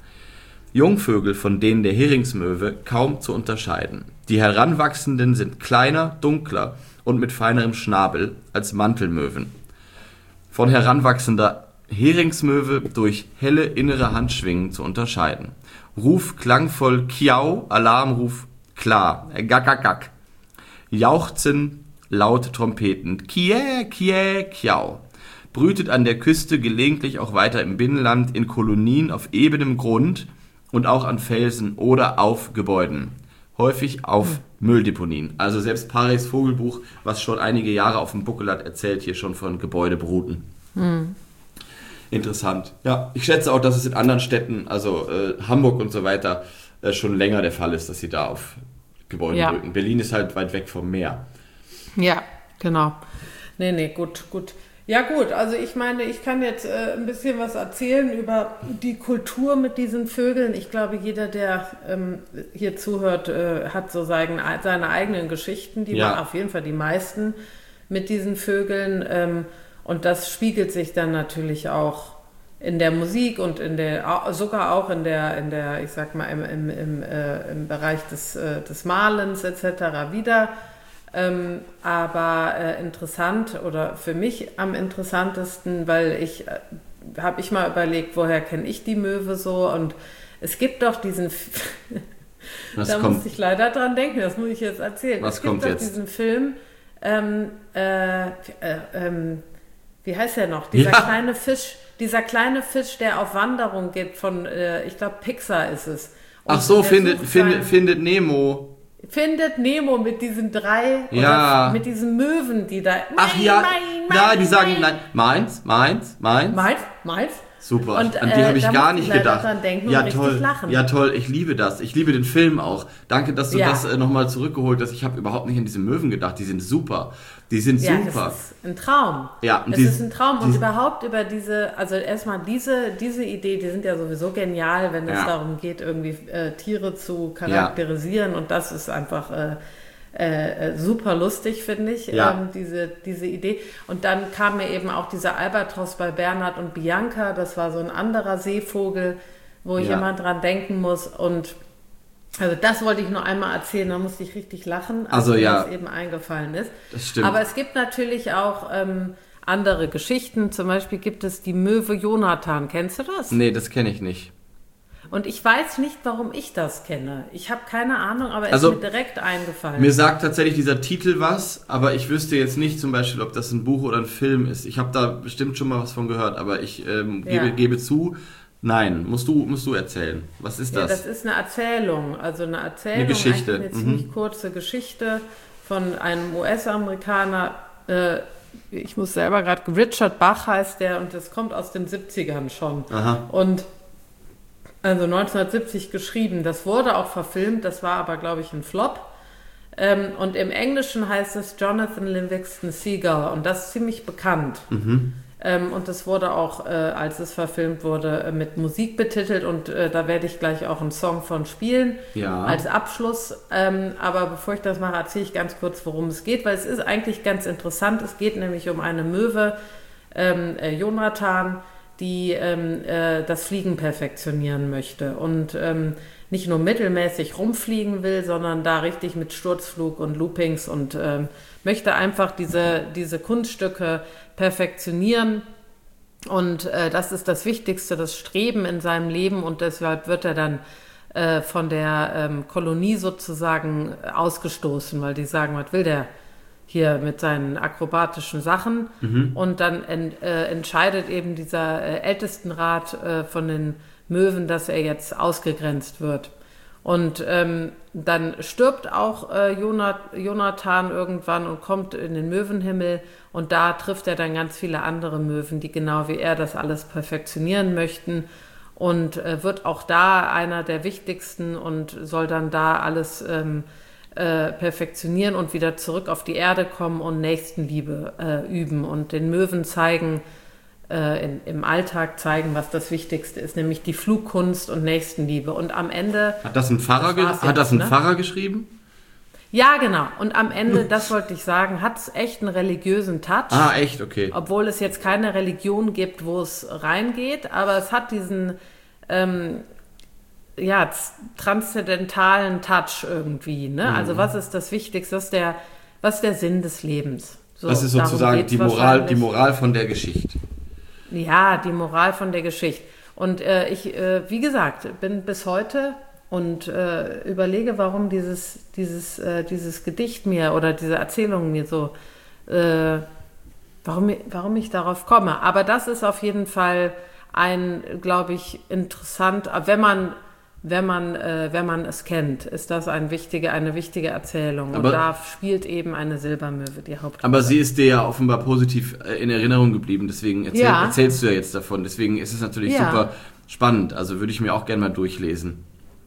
Jungvögel von denen der Heringsmöwe kaum zu unterscheiden. Die Heranwachsenden sind kleiner, dunkler und mit feinerem Schnabel als Mantelmöwen. Von heranwachsender Heringsmöwe durch helle innere Handschwingen zu unterscheiden. Ruf klangvoll Kiau, Alarmruf klar, äh, gack, gack, gack. Jauchzen, laut Trompeten, Kie, Kie, Kiau. Brütet an der Küste, gelegentlich auch weiter im Binnenland, in Kolonien auf ebenem Grund und auch an Felsen oder auf Gebäuden. Häufig auf hm. Mülldeponien. Also selbst Paris Vogelbuch, was schon einige Jahre auf dem Buckel hat, erzählt hier schon von Gebäudebruten. Hm. Interessant. Ja, ich schätze auch, dass es in anderen Städten, also äh, Hamburg und so weiter, äh, schon länger der Fall ist, dass sie da auf Gebäuden ja. brüten. Berlin ist halt weit weg vom Meer. Ja, genau. Nee, nee, gut, gut. Ja gut, also ich meine, ich kann jetzt äh, ein bisschen was erzählen über die Kultur mit diesen Vögeln. Ich glaube, jeder, der ähm, hier zuhört, äh, hat so seine, seine eigenen Geschichten, die ja. man auf jeden Fall die meisten mit diesen Vögeln. Ähm, und das spiegelt sich dann natürlich auch in der Musik und in der sogar auch in der, in der, ich sag mal, im, im, im, äh, im Bereich des, äh, des Malens et cetera wieder. Ähm, aber äh, interessant oder für mich am interessantesten, weil ich, äh, habe ich mal überlegt, woher kenne ich die Möwe so, und es gibt doch diesen, da kommt? musste ich leider dran denken, das muss ich jetzt erzählen. Was es gibt kommt doch jetzt? diesen Film, ähm, äh, äh, ähm, wie heißt der noch? Dieser ja. kleine Fisch, dieser kleine Fisch, der auf Wanderung geht von, äh, ich glaube Pixar ist es. Und Ach so, findet, findet, findet Nemo. Findet Nemo mit diesen drei, ja. oder mit diesen Möwen, die da... Ach mein, ja, mein, ja, mein, die sagen, mein. nein, meins, meins, meins. Meins, meins. Super, und, an die äh, habe ich da gar muss nicht ich leider gedacht. dran denken Ja, und richtig toll. lachen. Ja, toll, ich liebe das. Ich liebe den Film auch. Danke, dass du ja. das äh, nochmal zurückgeholt hast. Ich habe überhaupt nicht an diese Möwen gedacht. Die sind super. Die sind ja, super. Das ist ein Traum. Ja, es die, ist ein Traum. Und die, überhaupt über diese, also erstmal diese, diese Idee, die sind ja sowieso genial, wenn es ja. darum geht, irgendwie äh, Tiere zu charakterisieren. Ja. Und das ist einfach... Äh, Äh, super lustig, finde ich, ja. ähm, diese, diese Idee. Und dann kam mir eben auch dieser Albatros bei Bernhard und Bianca, das war so ein anderer Seevogel, wo ich ja. immer dran denken muss. Und also das wollte ich nur einmal erzählen, da musste ich richtig lachen, als also, mir ja. das eben eingefallen ist. Das stimmt. Aber es gibt natürlich auch ähm, andere Geschichten, zum Beispiel gibt es die Möwe Jonathan, kennst du das? Nee, das kenne ich nicht. Und ich weiß nicht, warum ich das kenne. Ich habe keine Ahnung, aber es also, ist mir direkt eingefallen. Mir sagt tatsächlich dieser Titel was, aber ich wüsste jetzt nicht zum Beispiel, ob das ein Buch oder ein Film ist. Ich habe da bestimmt schon mal was von gehört, aber ich ähm, gebe, ja. gebe zu, nein, musst du, musst du erzählen. Was ist das? Ja, das ist eine Erzählung, also eine Erzählung, eine Geschichte. Eine mhm. ziemlich kurze Geschichte von einem U S-Amerikaner, äh, ich muss selber gerade, Richard Bach heißt der und das kommt aus den siebzigern schon. Aha. Und also neunzehnhundertsiebzig geschrieben. Das wurde auch verfilmt, das war aber, glaube ich, ein Flop. Ähm, und im Englischen heißt es Jonathan Livingston Seagull und das ist ziemlich bekannt. Mhm. Ähm, und das wurde auch, äh, als es verfilmt wurde, äh, mit Musik betitelt und äh, da werde ich gleich auch einen Song von spielen ja. als Abschluss. Ähm, aber bevor ich das mache, erzähle ich ganz kurz, worum es geht, weil es ist eigentlich ganz interessant. Es geht nämlich um eine Möwe, ähm, äh, Jonathan, die ähm, äh, das Fliegen perfektionieren möchte und ähm, nicht nur mittelmäßig rumfliegen will, sondern da richtig mit Sturzflug und Loopings und ähm, möchte einfach diese, diese Kunststücke perfektionieren und äh, das ist das Wichtigste, das Streben in seinem Leben und deshalb wird er dann äh, von der ähm, Kolonie sozusagen ausgestoßen, weil die sagen, was will der hier mit seinen akrobatischen Sachen mhm. und dann en, äh, entscheidet eben dieser äh, Ältestenrat äh, von den Möwen, dass er jetzt ausgegrenzt wird. Und ähm, dann stirbt auch äh, Jonathan irgendwann und kommt in den Möwenhimmel und da trifft er dann ganz viele andere Möwen, die genau wie er das alles perfektionieren möchten und äh, wird auch da einer der wichtigsten und soll dann da alles ähm, äh, perfektionieren und wieder zurück auf die Erde kommen und Nächstenliebe äh, üben und den Möwen zeigen, äh, in, im Alltag zeigen, was das Wichtigste ist, nämlich die Flugkunst und Nächstenliebe. Und am Ende... Hat das ein Pfarrer, ge- hat jetzt, das ein ne? Pfarrer geschrieben? Ja, genau. Und am Ende, das wollte ich sagen, hat es echt einen religiösen Touch. Ah, echt? Okay. Obwohl es jetzt keine Religion gibt, wo es reingeht, aber es hat diesen... Ähm, ja, transzendentalen Touch irgendwie, ne? Mhm. Also was ist das Wichtigste, was ist der, was ist der Sinn des Lebens? So, das ist sozusagen die Moral, die Moral von der Geschichte. Ja, die Moral von der Geschichte. Und äh, ich, äh, wie gesagt, bin bis heute und äh, überlege, warum dieses, dieses, äh, dieses Gedicht mir oder diese Erzählung mir so, äh, warum, warum ich darauf komme. Aber das ist auf jeden Fall ein, glaube ich, interessant, wenn man Wenn man, äh, wenn man es kennt, ist das ein wichtige, eine wichtige Erzählung. Aber, und da spielt eben eine Silbermöwe die Hauptrolle. Aber sie ist dir ja offenbar positiv in Erinnerung geblieben, deswegen erzähl, ja. erzählst du ja jetzt davon. Deswegen ist es natürlich ja. super spannend. Also würde ich mir auch gerne mal durchlesen.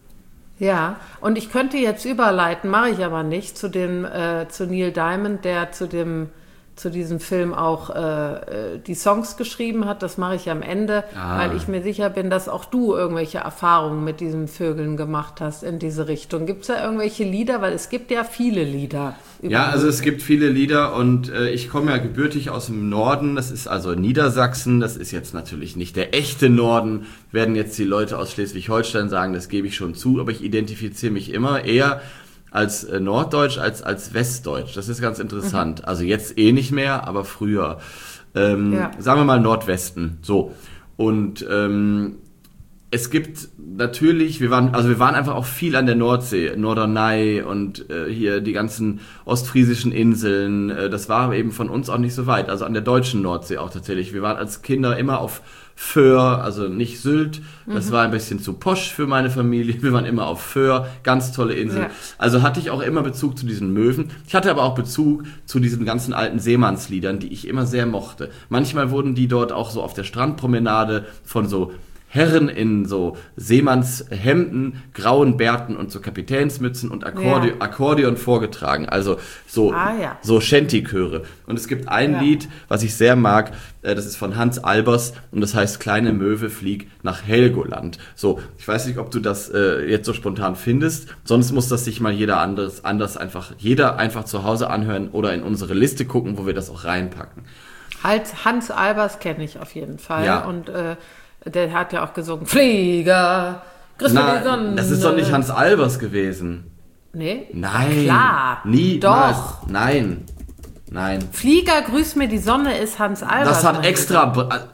Ja, und ich könnte jetzt überleiten, mache ich aber nicht, zu dem, äh, zu Neil Diamond, der zu dem zu diesem Film auch äh, die Songs geschrieben hat. Das mache ich am Ende, ah. weil ich mir sicher bin, dass auch du irgendwelche Erfahrungen mit diesen Vögeln gemacht hast in diese Richtung. Gibt es da irgendwelche Lieder? Weil es gibt ja viele Lieder. Ja, also es gibt viele Lieder und äh, ich komme ja gebürtig aus dem Norden. Das ist also Niedersachsen. Das ist jetzt natürlich nicht der echte Norden, werden jetzt die Leute aus Schleswig-Holstein sagen, das gebe ich schon zu, aber ich identifiziere mich immer eher als äh, Norddeutsch als als Westdeutsch. Das ist ganz interessant. Mhm. Also jetzt eh nicht mehr, aber früher. Ähm, ja. Sagen wir mal Nordwesten. So. Und ähm, es gibt natürlich, wir waren, also wir waren einfach auch viel an der Nordsee, Norderney und äh, hier die ganzen ostfriesischen Inseln. Äh, das war eben von uns auch nicht so weit. Also an der deutschen Nordsee auch tatsächlich. Wir waren als Kinder immer auf Föhr, also nicht Sylt, das mhm. war ein bisschen zu posch für meine Familie, wir waren immer auf Föhr, ganz tolle Insel. Ja. Also hatte ich auch immer Bezug zu diesen Möwen. Ich hatte aber auch Bezug zu diesen ganzen alten Seemannsliedern, die ich immer sehr mochte. Manchmal wurden die dort auch so auf der Strandpromenade von so Herren in so Seemannshemden, grauen Bärten und so Kapitänsmützen und Akkordeon, ja. Akkordeon vorgetragen. Also so, ah, ja. so Shanty-Chöre. Und es gibt ein ja. Lied, was ich sehr mag, das ist von Hans Albers und das heißt Kleine Möwe flieg nach Helgoland. So, ich weiß nicht, ob du das äh, jetzt so spontan findest, sonst muss das sich mal jeder anderes, anders einfach, jeder einfach zu Hause anhören oder in unsere Liste gucken, wo wir das auch reinpacken. Halt, Hans Albers kenne ich auf jeden Fall ja. und äh, der hat ja auch gesungen, Flieger, grüß mir die Sonne. Das ist doch nicht Hans Albers gewesen. Nee? Nein. Klar. Nie. Doch. Nein. Nein. Flieger, grüß mir die Sonne ist Hans Albers. Das hat extra...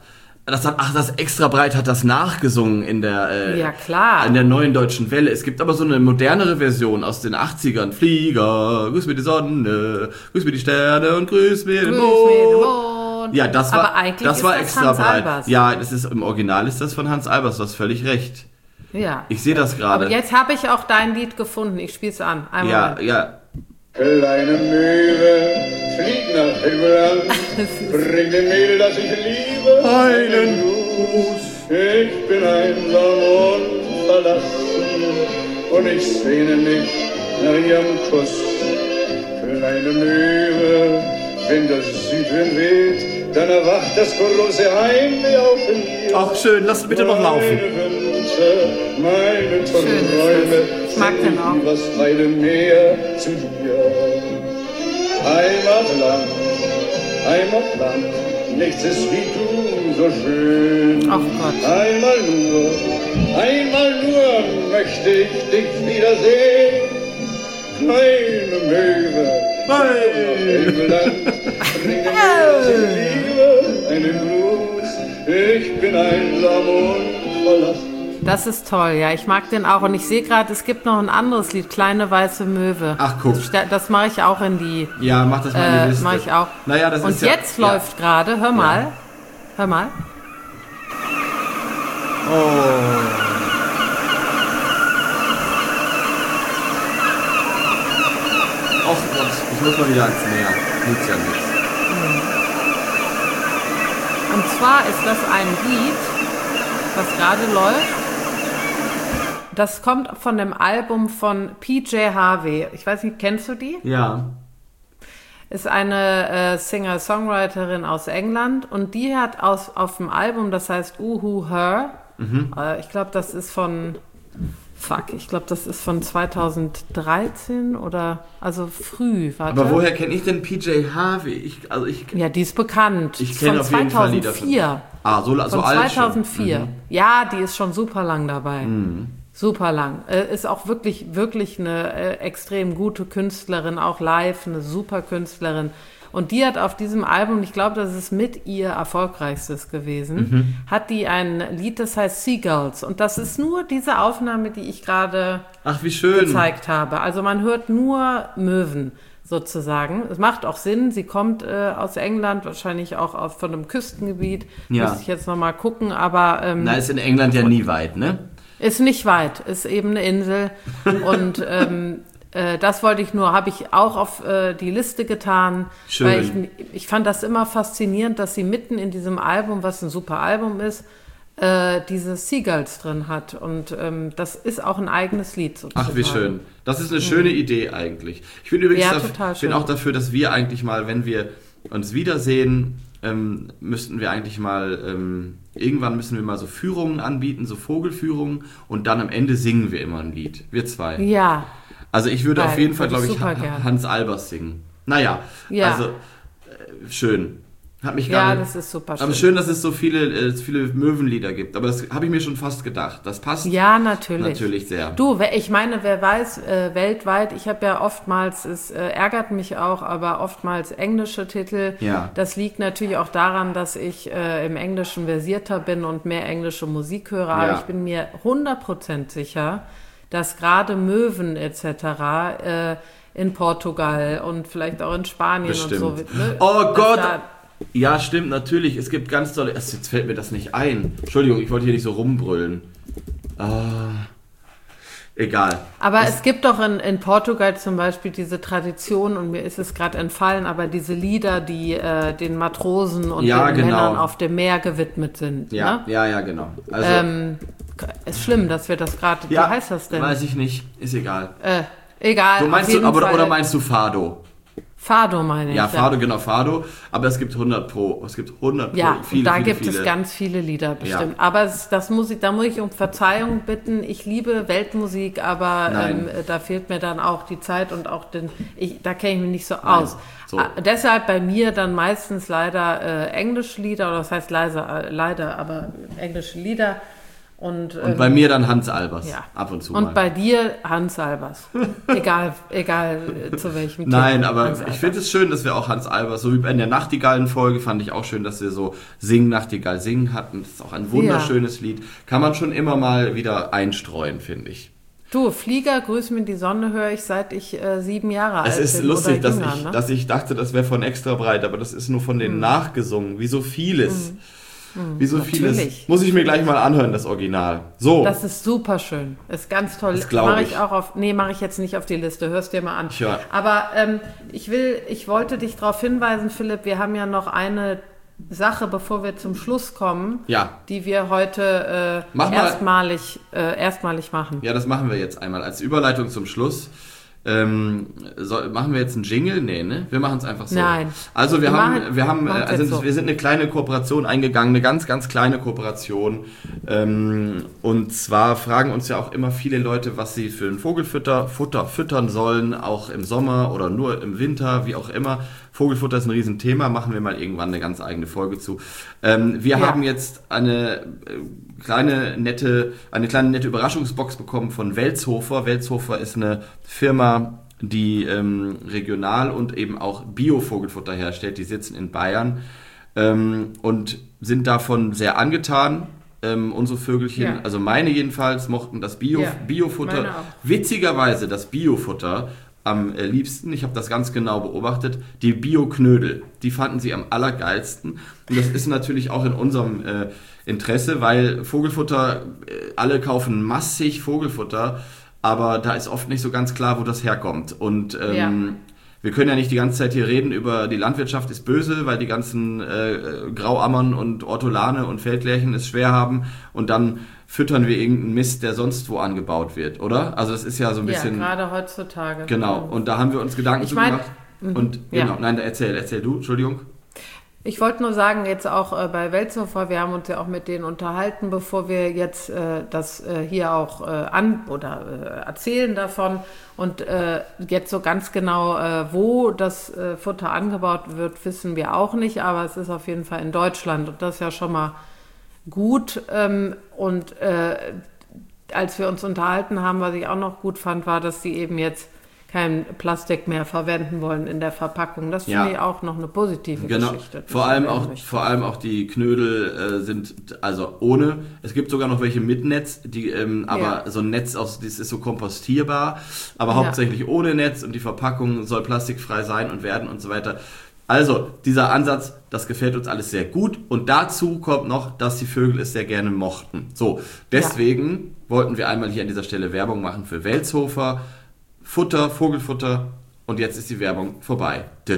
Das hat, ach, das extra breit hat das nachgesungen in der, äh, ja, klar. in der neuen deutschen Welle. Es gibt aber so eine modernere Version aus den achtzigern. Flieger, grüß mir die Sonne, grüß mir die Sterne und grüß mir den Grüß Mond. mir den Mond. Ja, das war, aber eigentlich das ist war das extra Hans breit. Albers. Ja, das ist, im Original ist das von Hans Albers, du hast völlig recht. Ja. Ich sehe das gerade. Aber jetzt habe ich auch dein Lied gefunden. Ich spiele es an. Einmal Ja, Moment. ja. Kleine Möwe, flieg nach Himmel, bring dem Mädel, das ich liebe, einen Gruß. Ich bin einsam und verlassen und ich sehne mich nach ihrem Kuss. Kleine Möwe, wenn der Südwind weht, dann erwacht das große Heimweh auf in mir. Ach schön, lass bitte noch laufen. Meine Wünsche, meine Träume, Ich mag den auch. was meine Meer zu dir. Heimatland, Heimatland, nichts ist wie du so schön. Ach Gott. Einmal nur, einmal nur möchte ich dich wiedersehen. Kleine Möwe, Hey. im Land, bringe mir zur Liebe einen Gruß. Ich bin einsam und verlassen. Das ist toll, ja. Ich mag den auch. Und ich sehe gerade, es gibt noch ein anderes Lied, Kleine Weiße Möwe. Ach, guck. Das, sta- das mache ich auch in die... Ja, mach das mal in die Äh, Liste. mache ich auch. Naja, das Und ist ja, jetzt ja. läuft gerade, hör mal, Ja. hör mal. Oh. Ach Gott, ich muss mal wieder ans Meer. Nützt ja nichts. Und zwar ist das ein Lied, was gerade läuft. Das kommt von dem Album von P J Harvey. Ich weiß nicht, kennst du die? Ja. Ist eine äh, Singer-Songwriterin aus England und die hat aus, auf dem Album, das heißt Uhu Her, Mhm. äh, ich glaube, das ist von, fuck, ich glaube, das ist von zweitausenddreizehn oder, also früh, warte. Aber woher kenne ich denn P J Harvey? Ich, also ich, Ja, die ist bekannt. ich kenne Von auf jeden Fall Lieder von. zweitausendvier. Ah, so, so Von alt schon. zweitausendvier. Mhm. Ja, die ist schon super lang dabei. Super lang. Äh, ist auch wirklich, wirklich eine äh, extrem gute Künstlerin, auch live, eine super Künstlerin. Und die hat auf diesem Album, ich glaube, das ist mit ihr erfolgreichstes gewesen, Mhm. hat die ein Lied, das heißt Seagulls. Und das ist nur diese Aufnahme, die ich gerade Ach, wie schön. gezeigt habe. Also man hört nur Möwen sozusagen. Es macht auch Sinn. Sie kommt äh, aus England, wahrscheinlich auch aus, von einem Küstengebiet. Ja. Müsste ich jetzt nochmal gucken, aber ähm, Na, ist in England ja nie weit, ne? ist nicht weit, ist eben eine Insel. Und ähm, äh, das wollte ich nur, habe ich auch auf äh, die Liste getan. Schön. Weil ich, ich fand das immer faszinierend, dass sie mitten in diesem Album, was ein super Album ist, äh, diese Seagulls drin hat. Und ähm, das ist auch ein eigenes Lied sozusagen. Ach, wie schön. Das ist eine schöne Idee eigentlich. Ich bin übrigens Ja, daf- total bin schön. auch dafür, dass wir eigentlich mal, wenn wir uns wiedersehen, ähm, müssten wir eigentlich mal, ähm, irgendwann müssen wir mal so Führungen anbieten, so Vogelführungen und dann am Ende singen wir immer ein Lied. Wir zwei. Ja, Also ich würde Geil, auf jeden Fall, würde glaube ich ich, super Ha- gern. Hans Albers singen. Naja, Ja. also äh, schön. Hat mich ja, gar das ist super schön. Aber schön, dass es so viele, äh, viele Möwenlieder gibt. Aber das habe ich mir schon fast gedacht. Das passt Ja, natürlich. natürlich sehr. Du, wer- ich meine, wer weiß, äh, weltweit, ich habe ja oftmals, es äh, ärgert mich auch, aber oftmals englische Titel. Ja. Das liegt natürlich auch daran, dass ich äh, im Englischen versierter bin und mehr englische Musik höre. Aber Ja. ich bin mir hundert Prozent sicher, dass gerade Möwen et cetera äh, in Portugal und vielleicht auch in Spanien Bestimmt. und so. Ne, Oh dass Gott! da- Ja, stimmt, natürlich. Es gibt ganz tolle. Erst Jetzt fällt mir das nicht ein. Entschuldigung, ich wollte hier nicht so rumbrüllen. Ah, egal. Aber es gibt doch in, in Portugal zum Beispiel diese Tradition, und mir ist es gerade entfallen, aber diese Lieder, die äh, den Matrosen und Ja, den genau. Männern auf dem Meer gewidmet sind. Ja, Ne? ja, ja, genau. Also, Ähm, ist schlimm, dass wir das gerade. ja, Wie heißt das denn? Weiß ich nicht. Ist egal. Äh, egal. Du auf meinst jeden du, aber, Fall. oder meinst du Fado? Fado meine ich. Ja, Fado, genau, Fado. Aber es gibt hundert pro. Es gibt hundert pro. Ja, viele, und da viele, gibt viele. es ganz viele Lieder bestimmt. Ja. Aber es, das muss ich, da muss ich um Verzeihung bitten. Ich liebe Weltmusik, aber Nein. ähm, da fehlt mir dann auch die Zeit und auch den. Ich, da kenne ich mich nicht so Nein. aus. So. Ah, deshalb bei mir dann meistens leider äh, englische Lieder, oder das heißt leise, äh, leider, aber englische Lieder. Und, und ähm, bei mir dann Hans Albers, ja. ab und zu Und mal. bei dir Hans Albers. egal, egal äh, zu welchem Thema. Nein, aber Hans ich Albers. finde es schön, dass wir auch Hans Albers, so wie in der Nachtigallen-Folge fand ich auch schön, dass wir so Sing, Nachtigall, Singen hatten. Das ist auch ein wunderschönes ja. Lied. Kann man schon immer mal wieder einstreuen, finde ich. Du, Flieger, grüß mir die Sonne, höre ich, seit ich äh, sieben Jahre alt bin. Es ist lustig, dass, jünger, ich, ne? dass ich dachte, das wäre von Extra Breit, aber das ist nur von denen hm. nachgesungen, wie so vieles. Hm. Wie so Natürlich. vieles. Muss ich mir gleich mal anhören, das Original. So. Das ist super schön. Ist ganz toll. Das glaube Mache ich. ich auch auf. Nee, mache ich jetzt nicht auf die Liste. Hörst dir mal an. Ja. Aber ähm, ich will, ich wollte dich darauf hinweisen, Philipp, wir haben ja noch eine Sache, bevor wir zum Schluss kommen, ja. die wir heute äh, erstmalig, äh, erstmalig machen. Ja, das machen wir jetzt einmal. Als Überleitung zum Schluss. Ähm, soll, machen wir jetzt einen Jingle? Nee, ne? Wir machen es einfach so. Nein. Also wir, wir haben, machen, wir haben, also so. wir sind eine kleine Kooperation eingegangen, eine ganz, ganz kleine Kooperation. Ähm, und zwar fragen uns ja auch immer viele Leute, was sie für ein Vogelfutter Futter füttern sollen, auch im Sommer oder nur im Winter, wie auch immer. Vogelfutter ist ein Riesenthema, machen wir mal irgendwann eine ganz eigene Folge zu. Ähm, wir ja. haben jetzt eine äh, kleine nette, eine kleine nette Überraschungsbox bekommen von Welzhofer. Welzhofer ist eine Firma, die ähm, regional und eben auch Bio-Vogelfutter herstellt. Die sitzen in Bayern ähm, und sind davon sehr angetan. Ähm, unsere Vögelchen, ja. also meine jedenfalls, mochten das Bio, ja, Biofutter. Witzigerweise das Biofutter am liebsten, ich habe das ganz genau beobachtet, die Bio-Knödel, die fanden sie am allergeilsten. Und das ist natürlich auch in unserem äh, Interesse, weil Vogelfutter, äh, alle kaufen massig Vogelfutter, aber da ist oft nicht so ganz klar, wo das herkommt. Und ähm, ja. wir können ja nicht die ganze Zeit hier reden über die Landwirtschaft ist böse, weil die ganzen äh, Grauammern und Ortolane und Feldlärchen es schwer haben und dann füttern wir irgendeinen Mist, der sonst wo angebaut wird, oder? Also das ist ja so ein bisschen... Ja, gerade heutzutage. Genau, und da haben wir uns Gedanken ich zu mein, gemacht. Und ja. genau, nein, erzähl, erzähl du, Entschuldigung. Ich wollte nur sagen, jetzt auch äh, bei Welzhofer, wir haben uns ja auch mit denen unterhalten, bevor wir jetzt äh, das äh, hier auch äh, an oder äh, erzählen davon und äh, jetzt so ganz genau, äh, wo das äh, Futter angebaut wird, wissen wir auch nicht, aber es ist auf jeden Fall in Deutschland und das ist ja schon mal gut ähm, und äh, als wir uns unterhalten haben, was ich auch noch gut fand, war, dass die eben jetzt kein Plastik mehr verwenden wollen in der Verpackung. Das finde ja. ich auch noch eine positive genau. Geschichte. Vor allem, auch, vor allem auch die Knödel äh, sind also ohne. Es gibt sogar noch welche mit Netz, die, ähm, aber ja. so ein Netz, aus, das ist so kompostierbar, aber ja. hauptsächlich ohne Netz und die Verpackung soll plastikfrei sein und werden und so weiter. Also, dieser Ansatz, das gefällt uns alles sehr gut. Und dazu kommt noch, dass die Vögel es sehr gerne mochten. So, deswegen ja. wollten wir einmal hier an dieser Stelle Werbung machen für Welzhofer, Futter, Vogelfutter. Und jetzt ist die Werbung vorbei. So.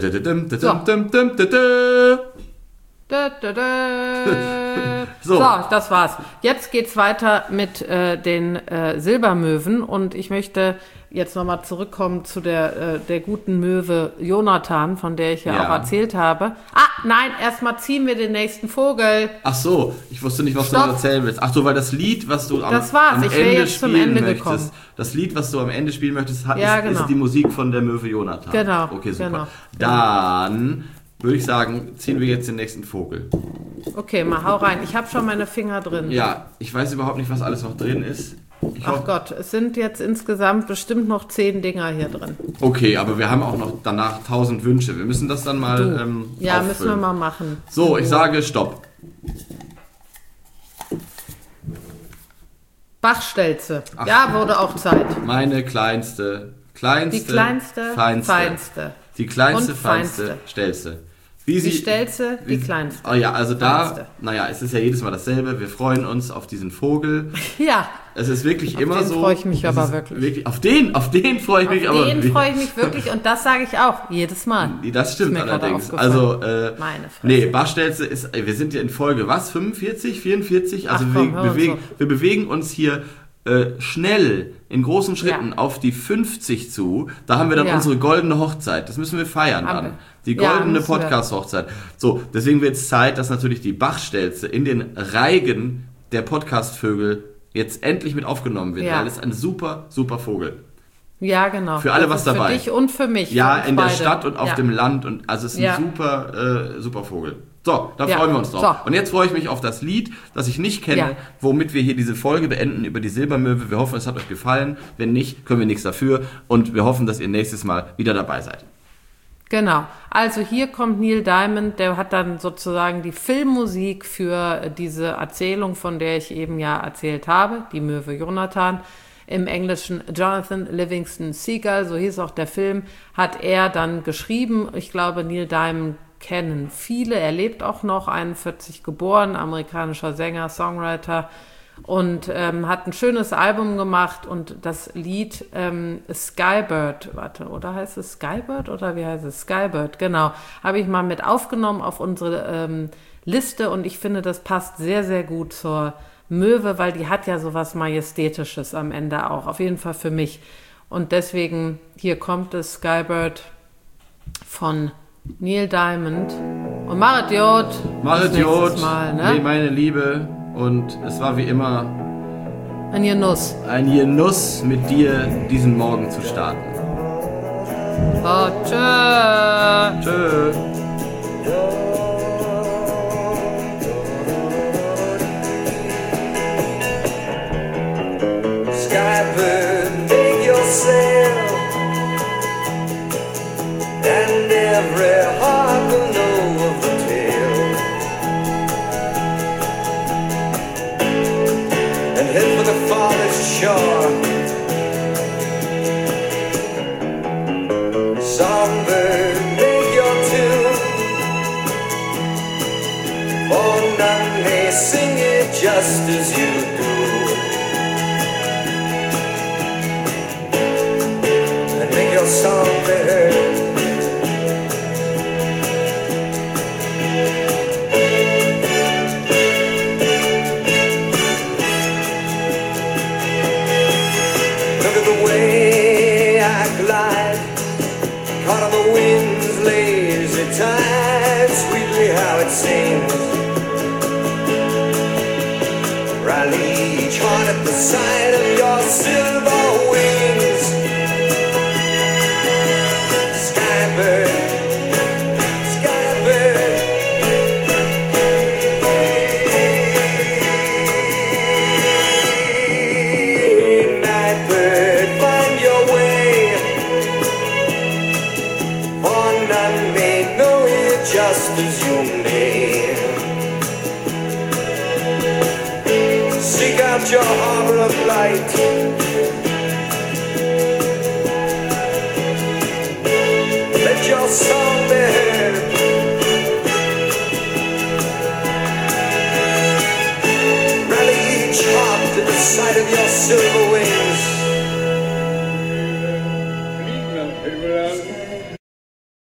So, das war's. Jetzt geht's weiter mit äh, den äh, Silbermöwen. Und ich möchte jetzt nochmal zurückkommen zu der, äh, der guten Möwe Jonathan, von der ich ja, ja. auch erzählt habe. Ah, nein, erstmal ziehen wir den nächsten Vogel. Ach so, ich wusste nicht, was Stopp. du noch erzählen willst. Ach so, weil das Lied, was du am, das war's. am ich Ende jetzt spielen zum Ende möchtest, gekommen. das Lied, was du am Ende spielen möchtest, hat, ja, ist, genau. ist die Musik von der Möwe Jonathan. Genau. Okay, super. Genau. Dann würde ich sagen, ziehen wir jetzt den nächsten Vogel. Okay, mal hau rein. Ich habe schon meine Finger drin. Ja, ich weiß überhaupt nicht, was alles noch drin ist. Ich Ach Gott, es sind jetzt insgesamt bestimmt noch zehn Dinger hier drin. Okay, aber wir haben auch noch danach tausend Wünsche. Wir müssen das dann mal ähm, Ja, auffüllen. müssen wir mal machen. So, ich sage Stopp. Bachstelze. Ach, ja, wurde auch Zeit. Meine kleinste, kleinste, Die kleinste, feinste. feinste. Die kleinste, Und feinste, feinste. Stelze. Wie die sie, Stelze, die wie, kleinste. Oh ja, also da, feinste. naja, es ist ja jedes Mal dasselbe. Wir freuen uns auf diesen Vogel. Ja. Es ist wirklich auf immer den so. freue ich mich aber wirklich. wirklich. Auf den, auf den freue ich auf mich aber wirklich. Auf den freue ich mich wirklich und das sage ich auch jedes Mal. Das stimmt das allerdings. Also, äh, Meine Fresse. Nee, Bachstelze ist, wir sind ja in Folge was? fünfundvierzig, vierundvierzig? Also Ach, komm, wir, bewegen, so. wir bewegen uns hier äh, schnell in großen Schritten ja. auf die fünfzig zu. Da haben wir dann ja. unsere goldene Hochzeit. Das müssen wir feiern haben dann. Wir. Die goldene ja, Podcast-Hochzeit. So, deswegen wird es Zeit, dass natürlich die Bachstelze in den Reigen der Podcast-Vögel jetzt endlich mit aufgenommen wird. Ja. Weil es ist ein super, super Vogel. Ja, genau. Für alle das was dabei. Für dich und für mich. Ja, für in der beide. Stadt und auf ja. dem Land. Und also es ist ein ja. super, äh, super Vogel. So, da ja. freuen wir uns drauf. So. Und jetzt freue ich mich auf das Lied, das ich nicht kenne, ja. womit wir hier diese Folge beenden über die Silbermöwe. Wir hoffen, es hat euch gefallen. Wenn nicht, können wir nichts dafür. Und wir hoffen, dass ihr nächstes Mal wieder dabei seid. Genau. Also hier kommt Neil Diamond, der hat dann sozusagen die Filmmusik für diese Erzählung, von der ich eben ja erzählt habe, die Möwe Jonathan. Im Englischen Jonathan Livingston Seagull, so hieß auch der Film, hat er dann geschrieben. Ich glaube, Neil Diamond kennen viele. Er lebt auch noch, einundvierzig geboren, amerikanischer Sänger, Songwriter und ähm, hat ein schönes Album gemacht und das Lied ähm, Skybird, warte, oder heißt es Skybird oder wie heißt es? Skybird, genau, habe ich mal mit aufgenommen auf unsere ähm, Liste und ich finde, das passt sehr, sehr gut zur Möwe, weil die hat ja sowas Majestätisches am Ende auch, auf jeden Fall für mich. Und deswegen, hier kommt es, Skybird von Neil Diamond. Und Marit Jod. Marit Jod, Mal, ne? Meine Liebe. Und es war wie immer ein Genuss. Ein Genuss, mit dir diesen Morgen zu starten. Oh, tschö. Tschö. Skybird, make yourself, and every heart will know of the tale, and head for the farthest shore. Songbird, make your tune, for none may sing it just as you do. Your song be heard. Look at the way I glide, caught on the wind's lazy tide, sweetly how it sings. Rally each heart at the sight of your silver wings. Skybird, Skybird, Nightbird, find your way, for none may know you just as you may. Seek out your harbor of light,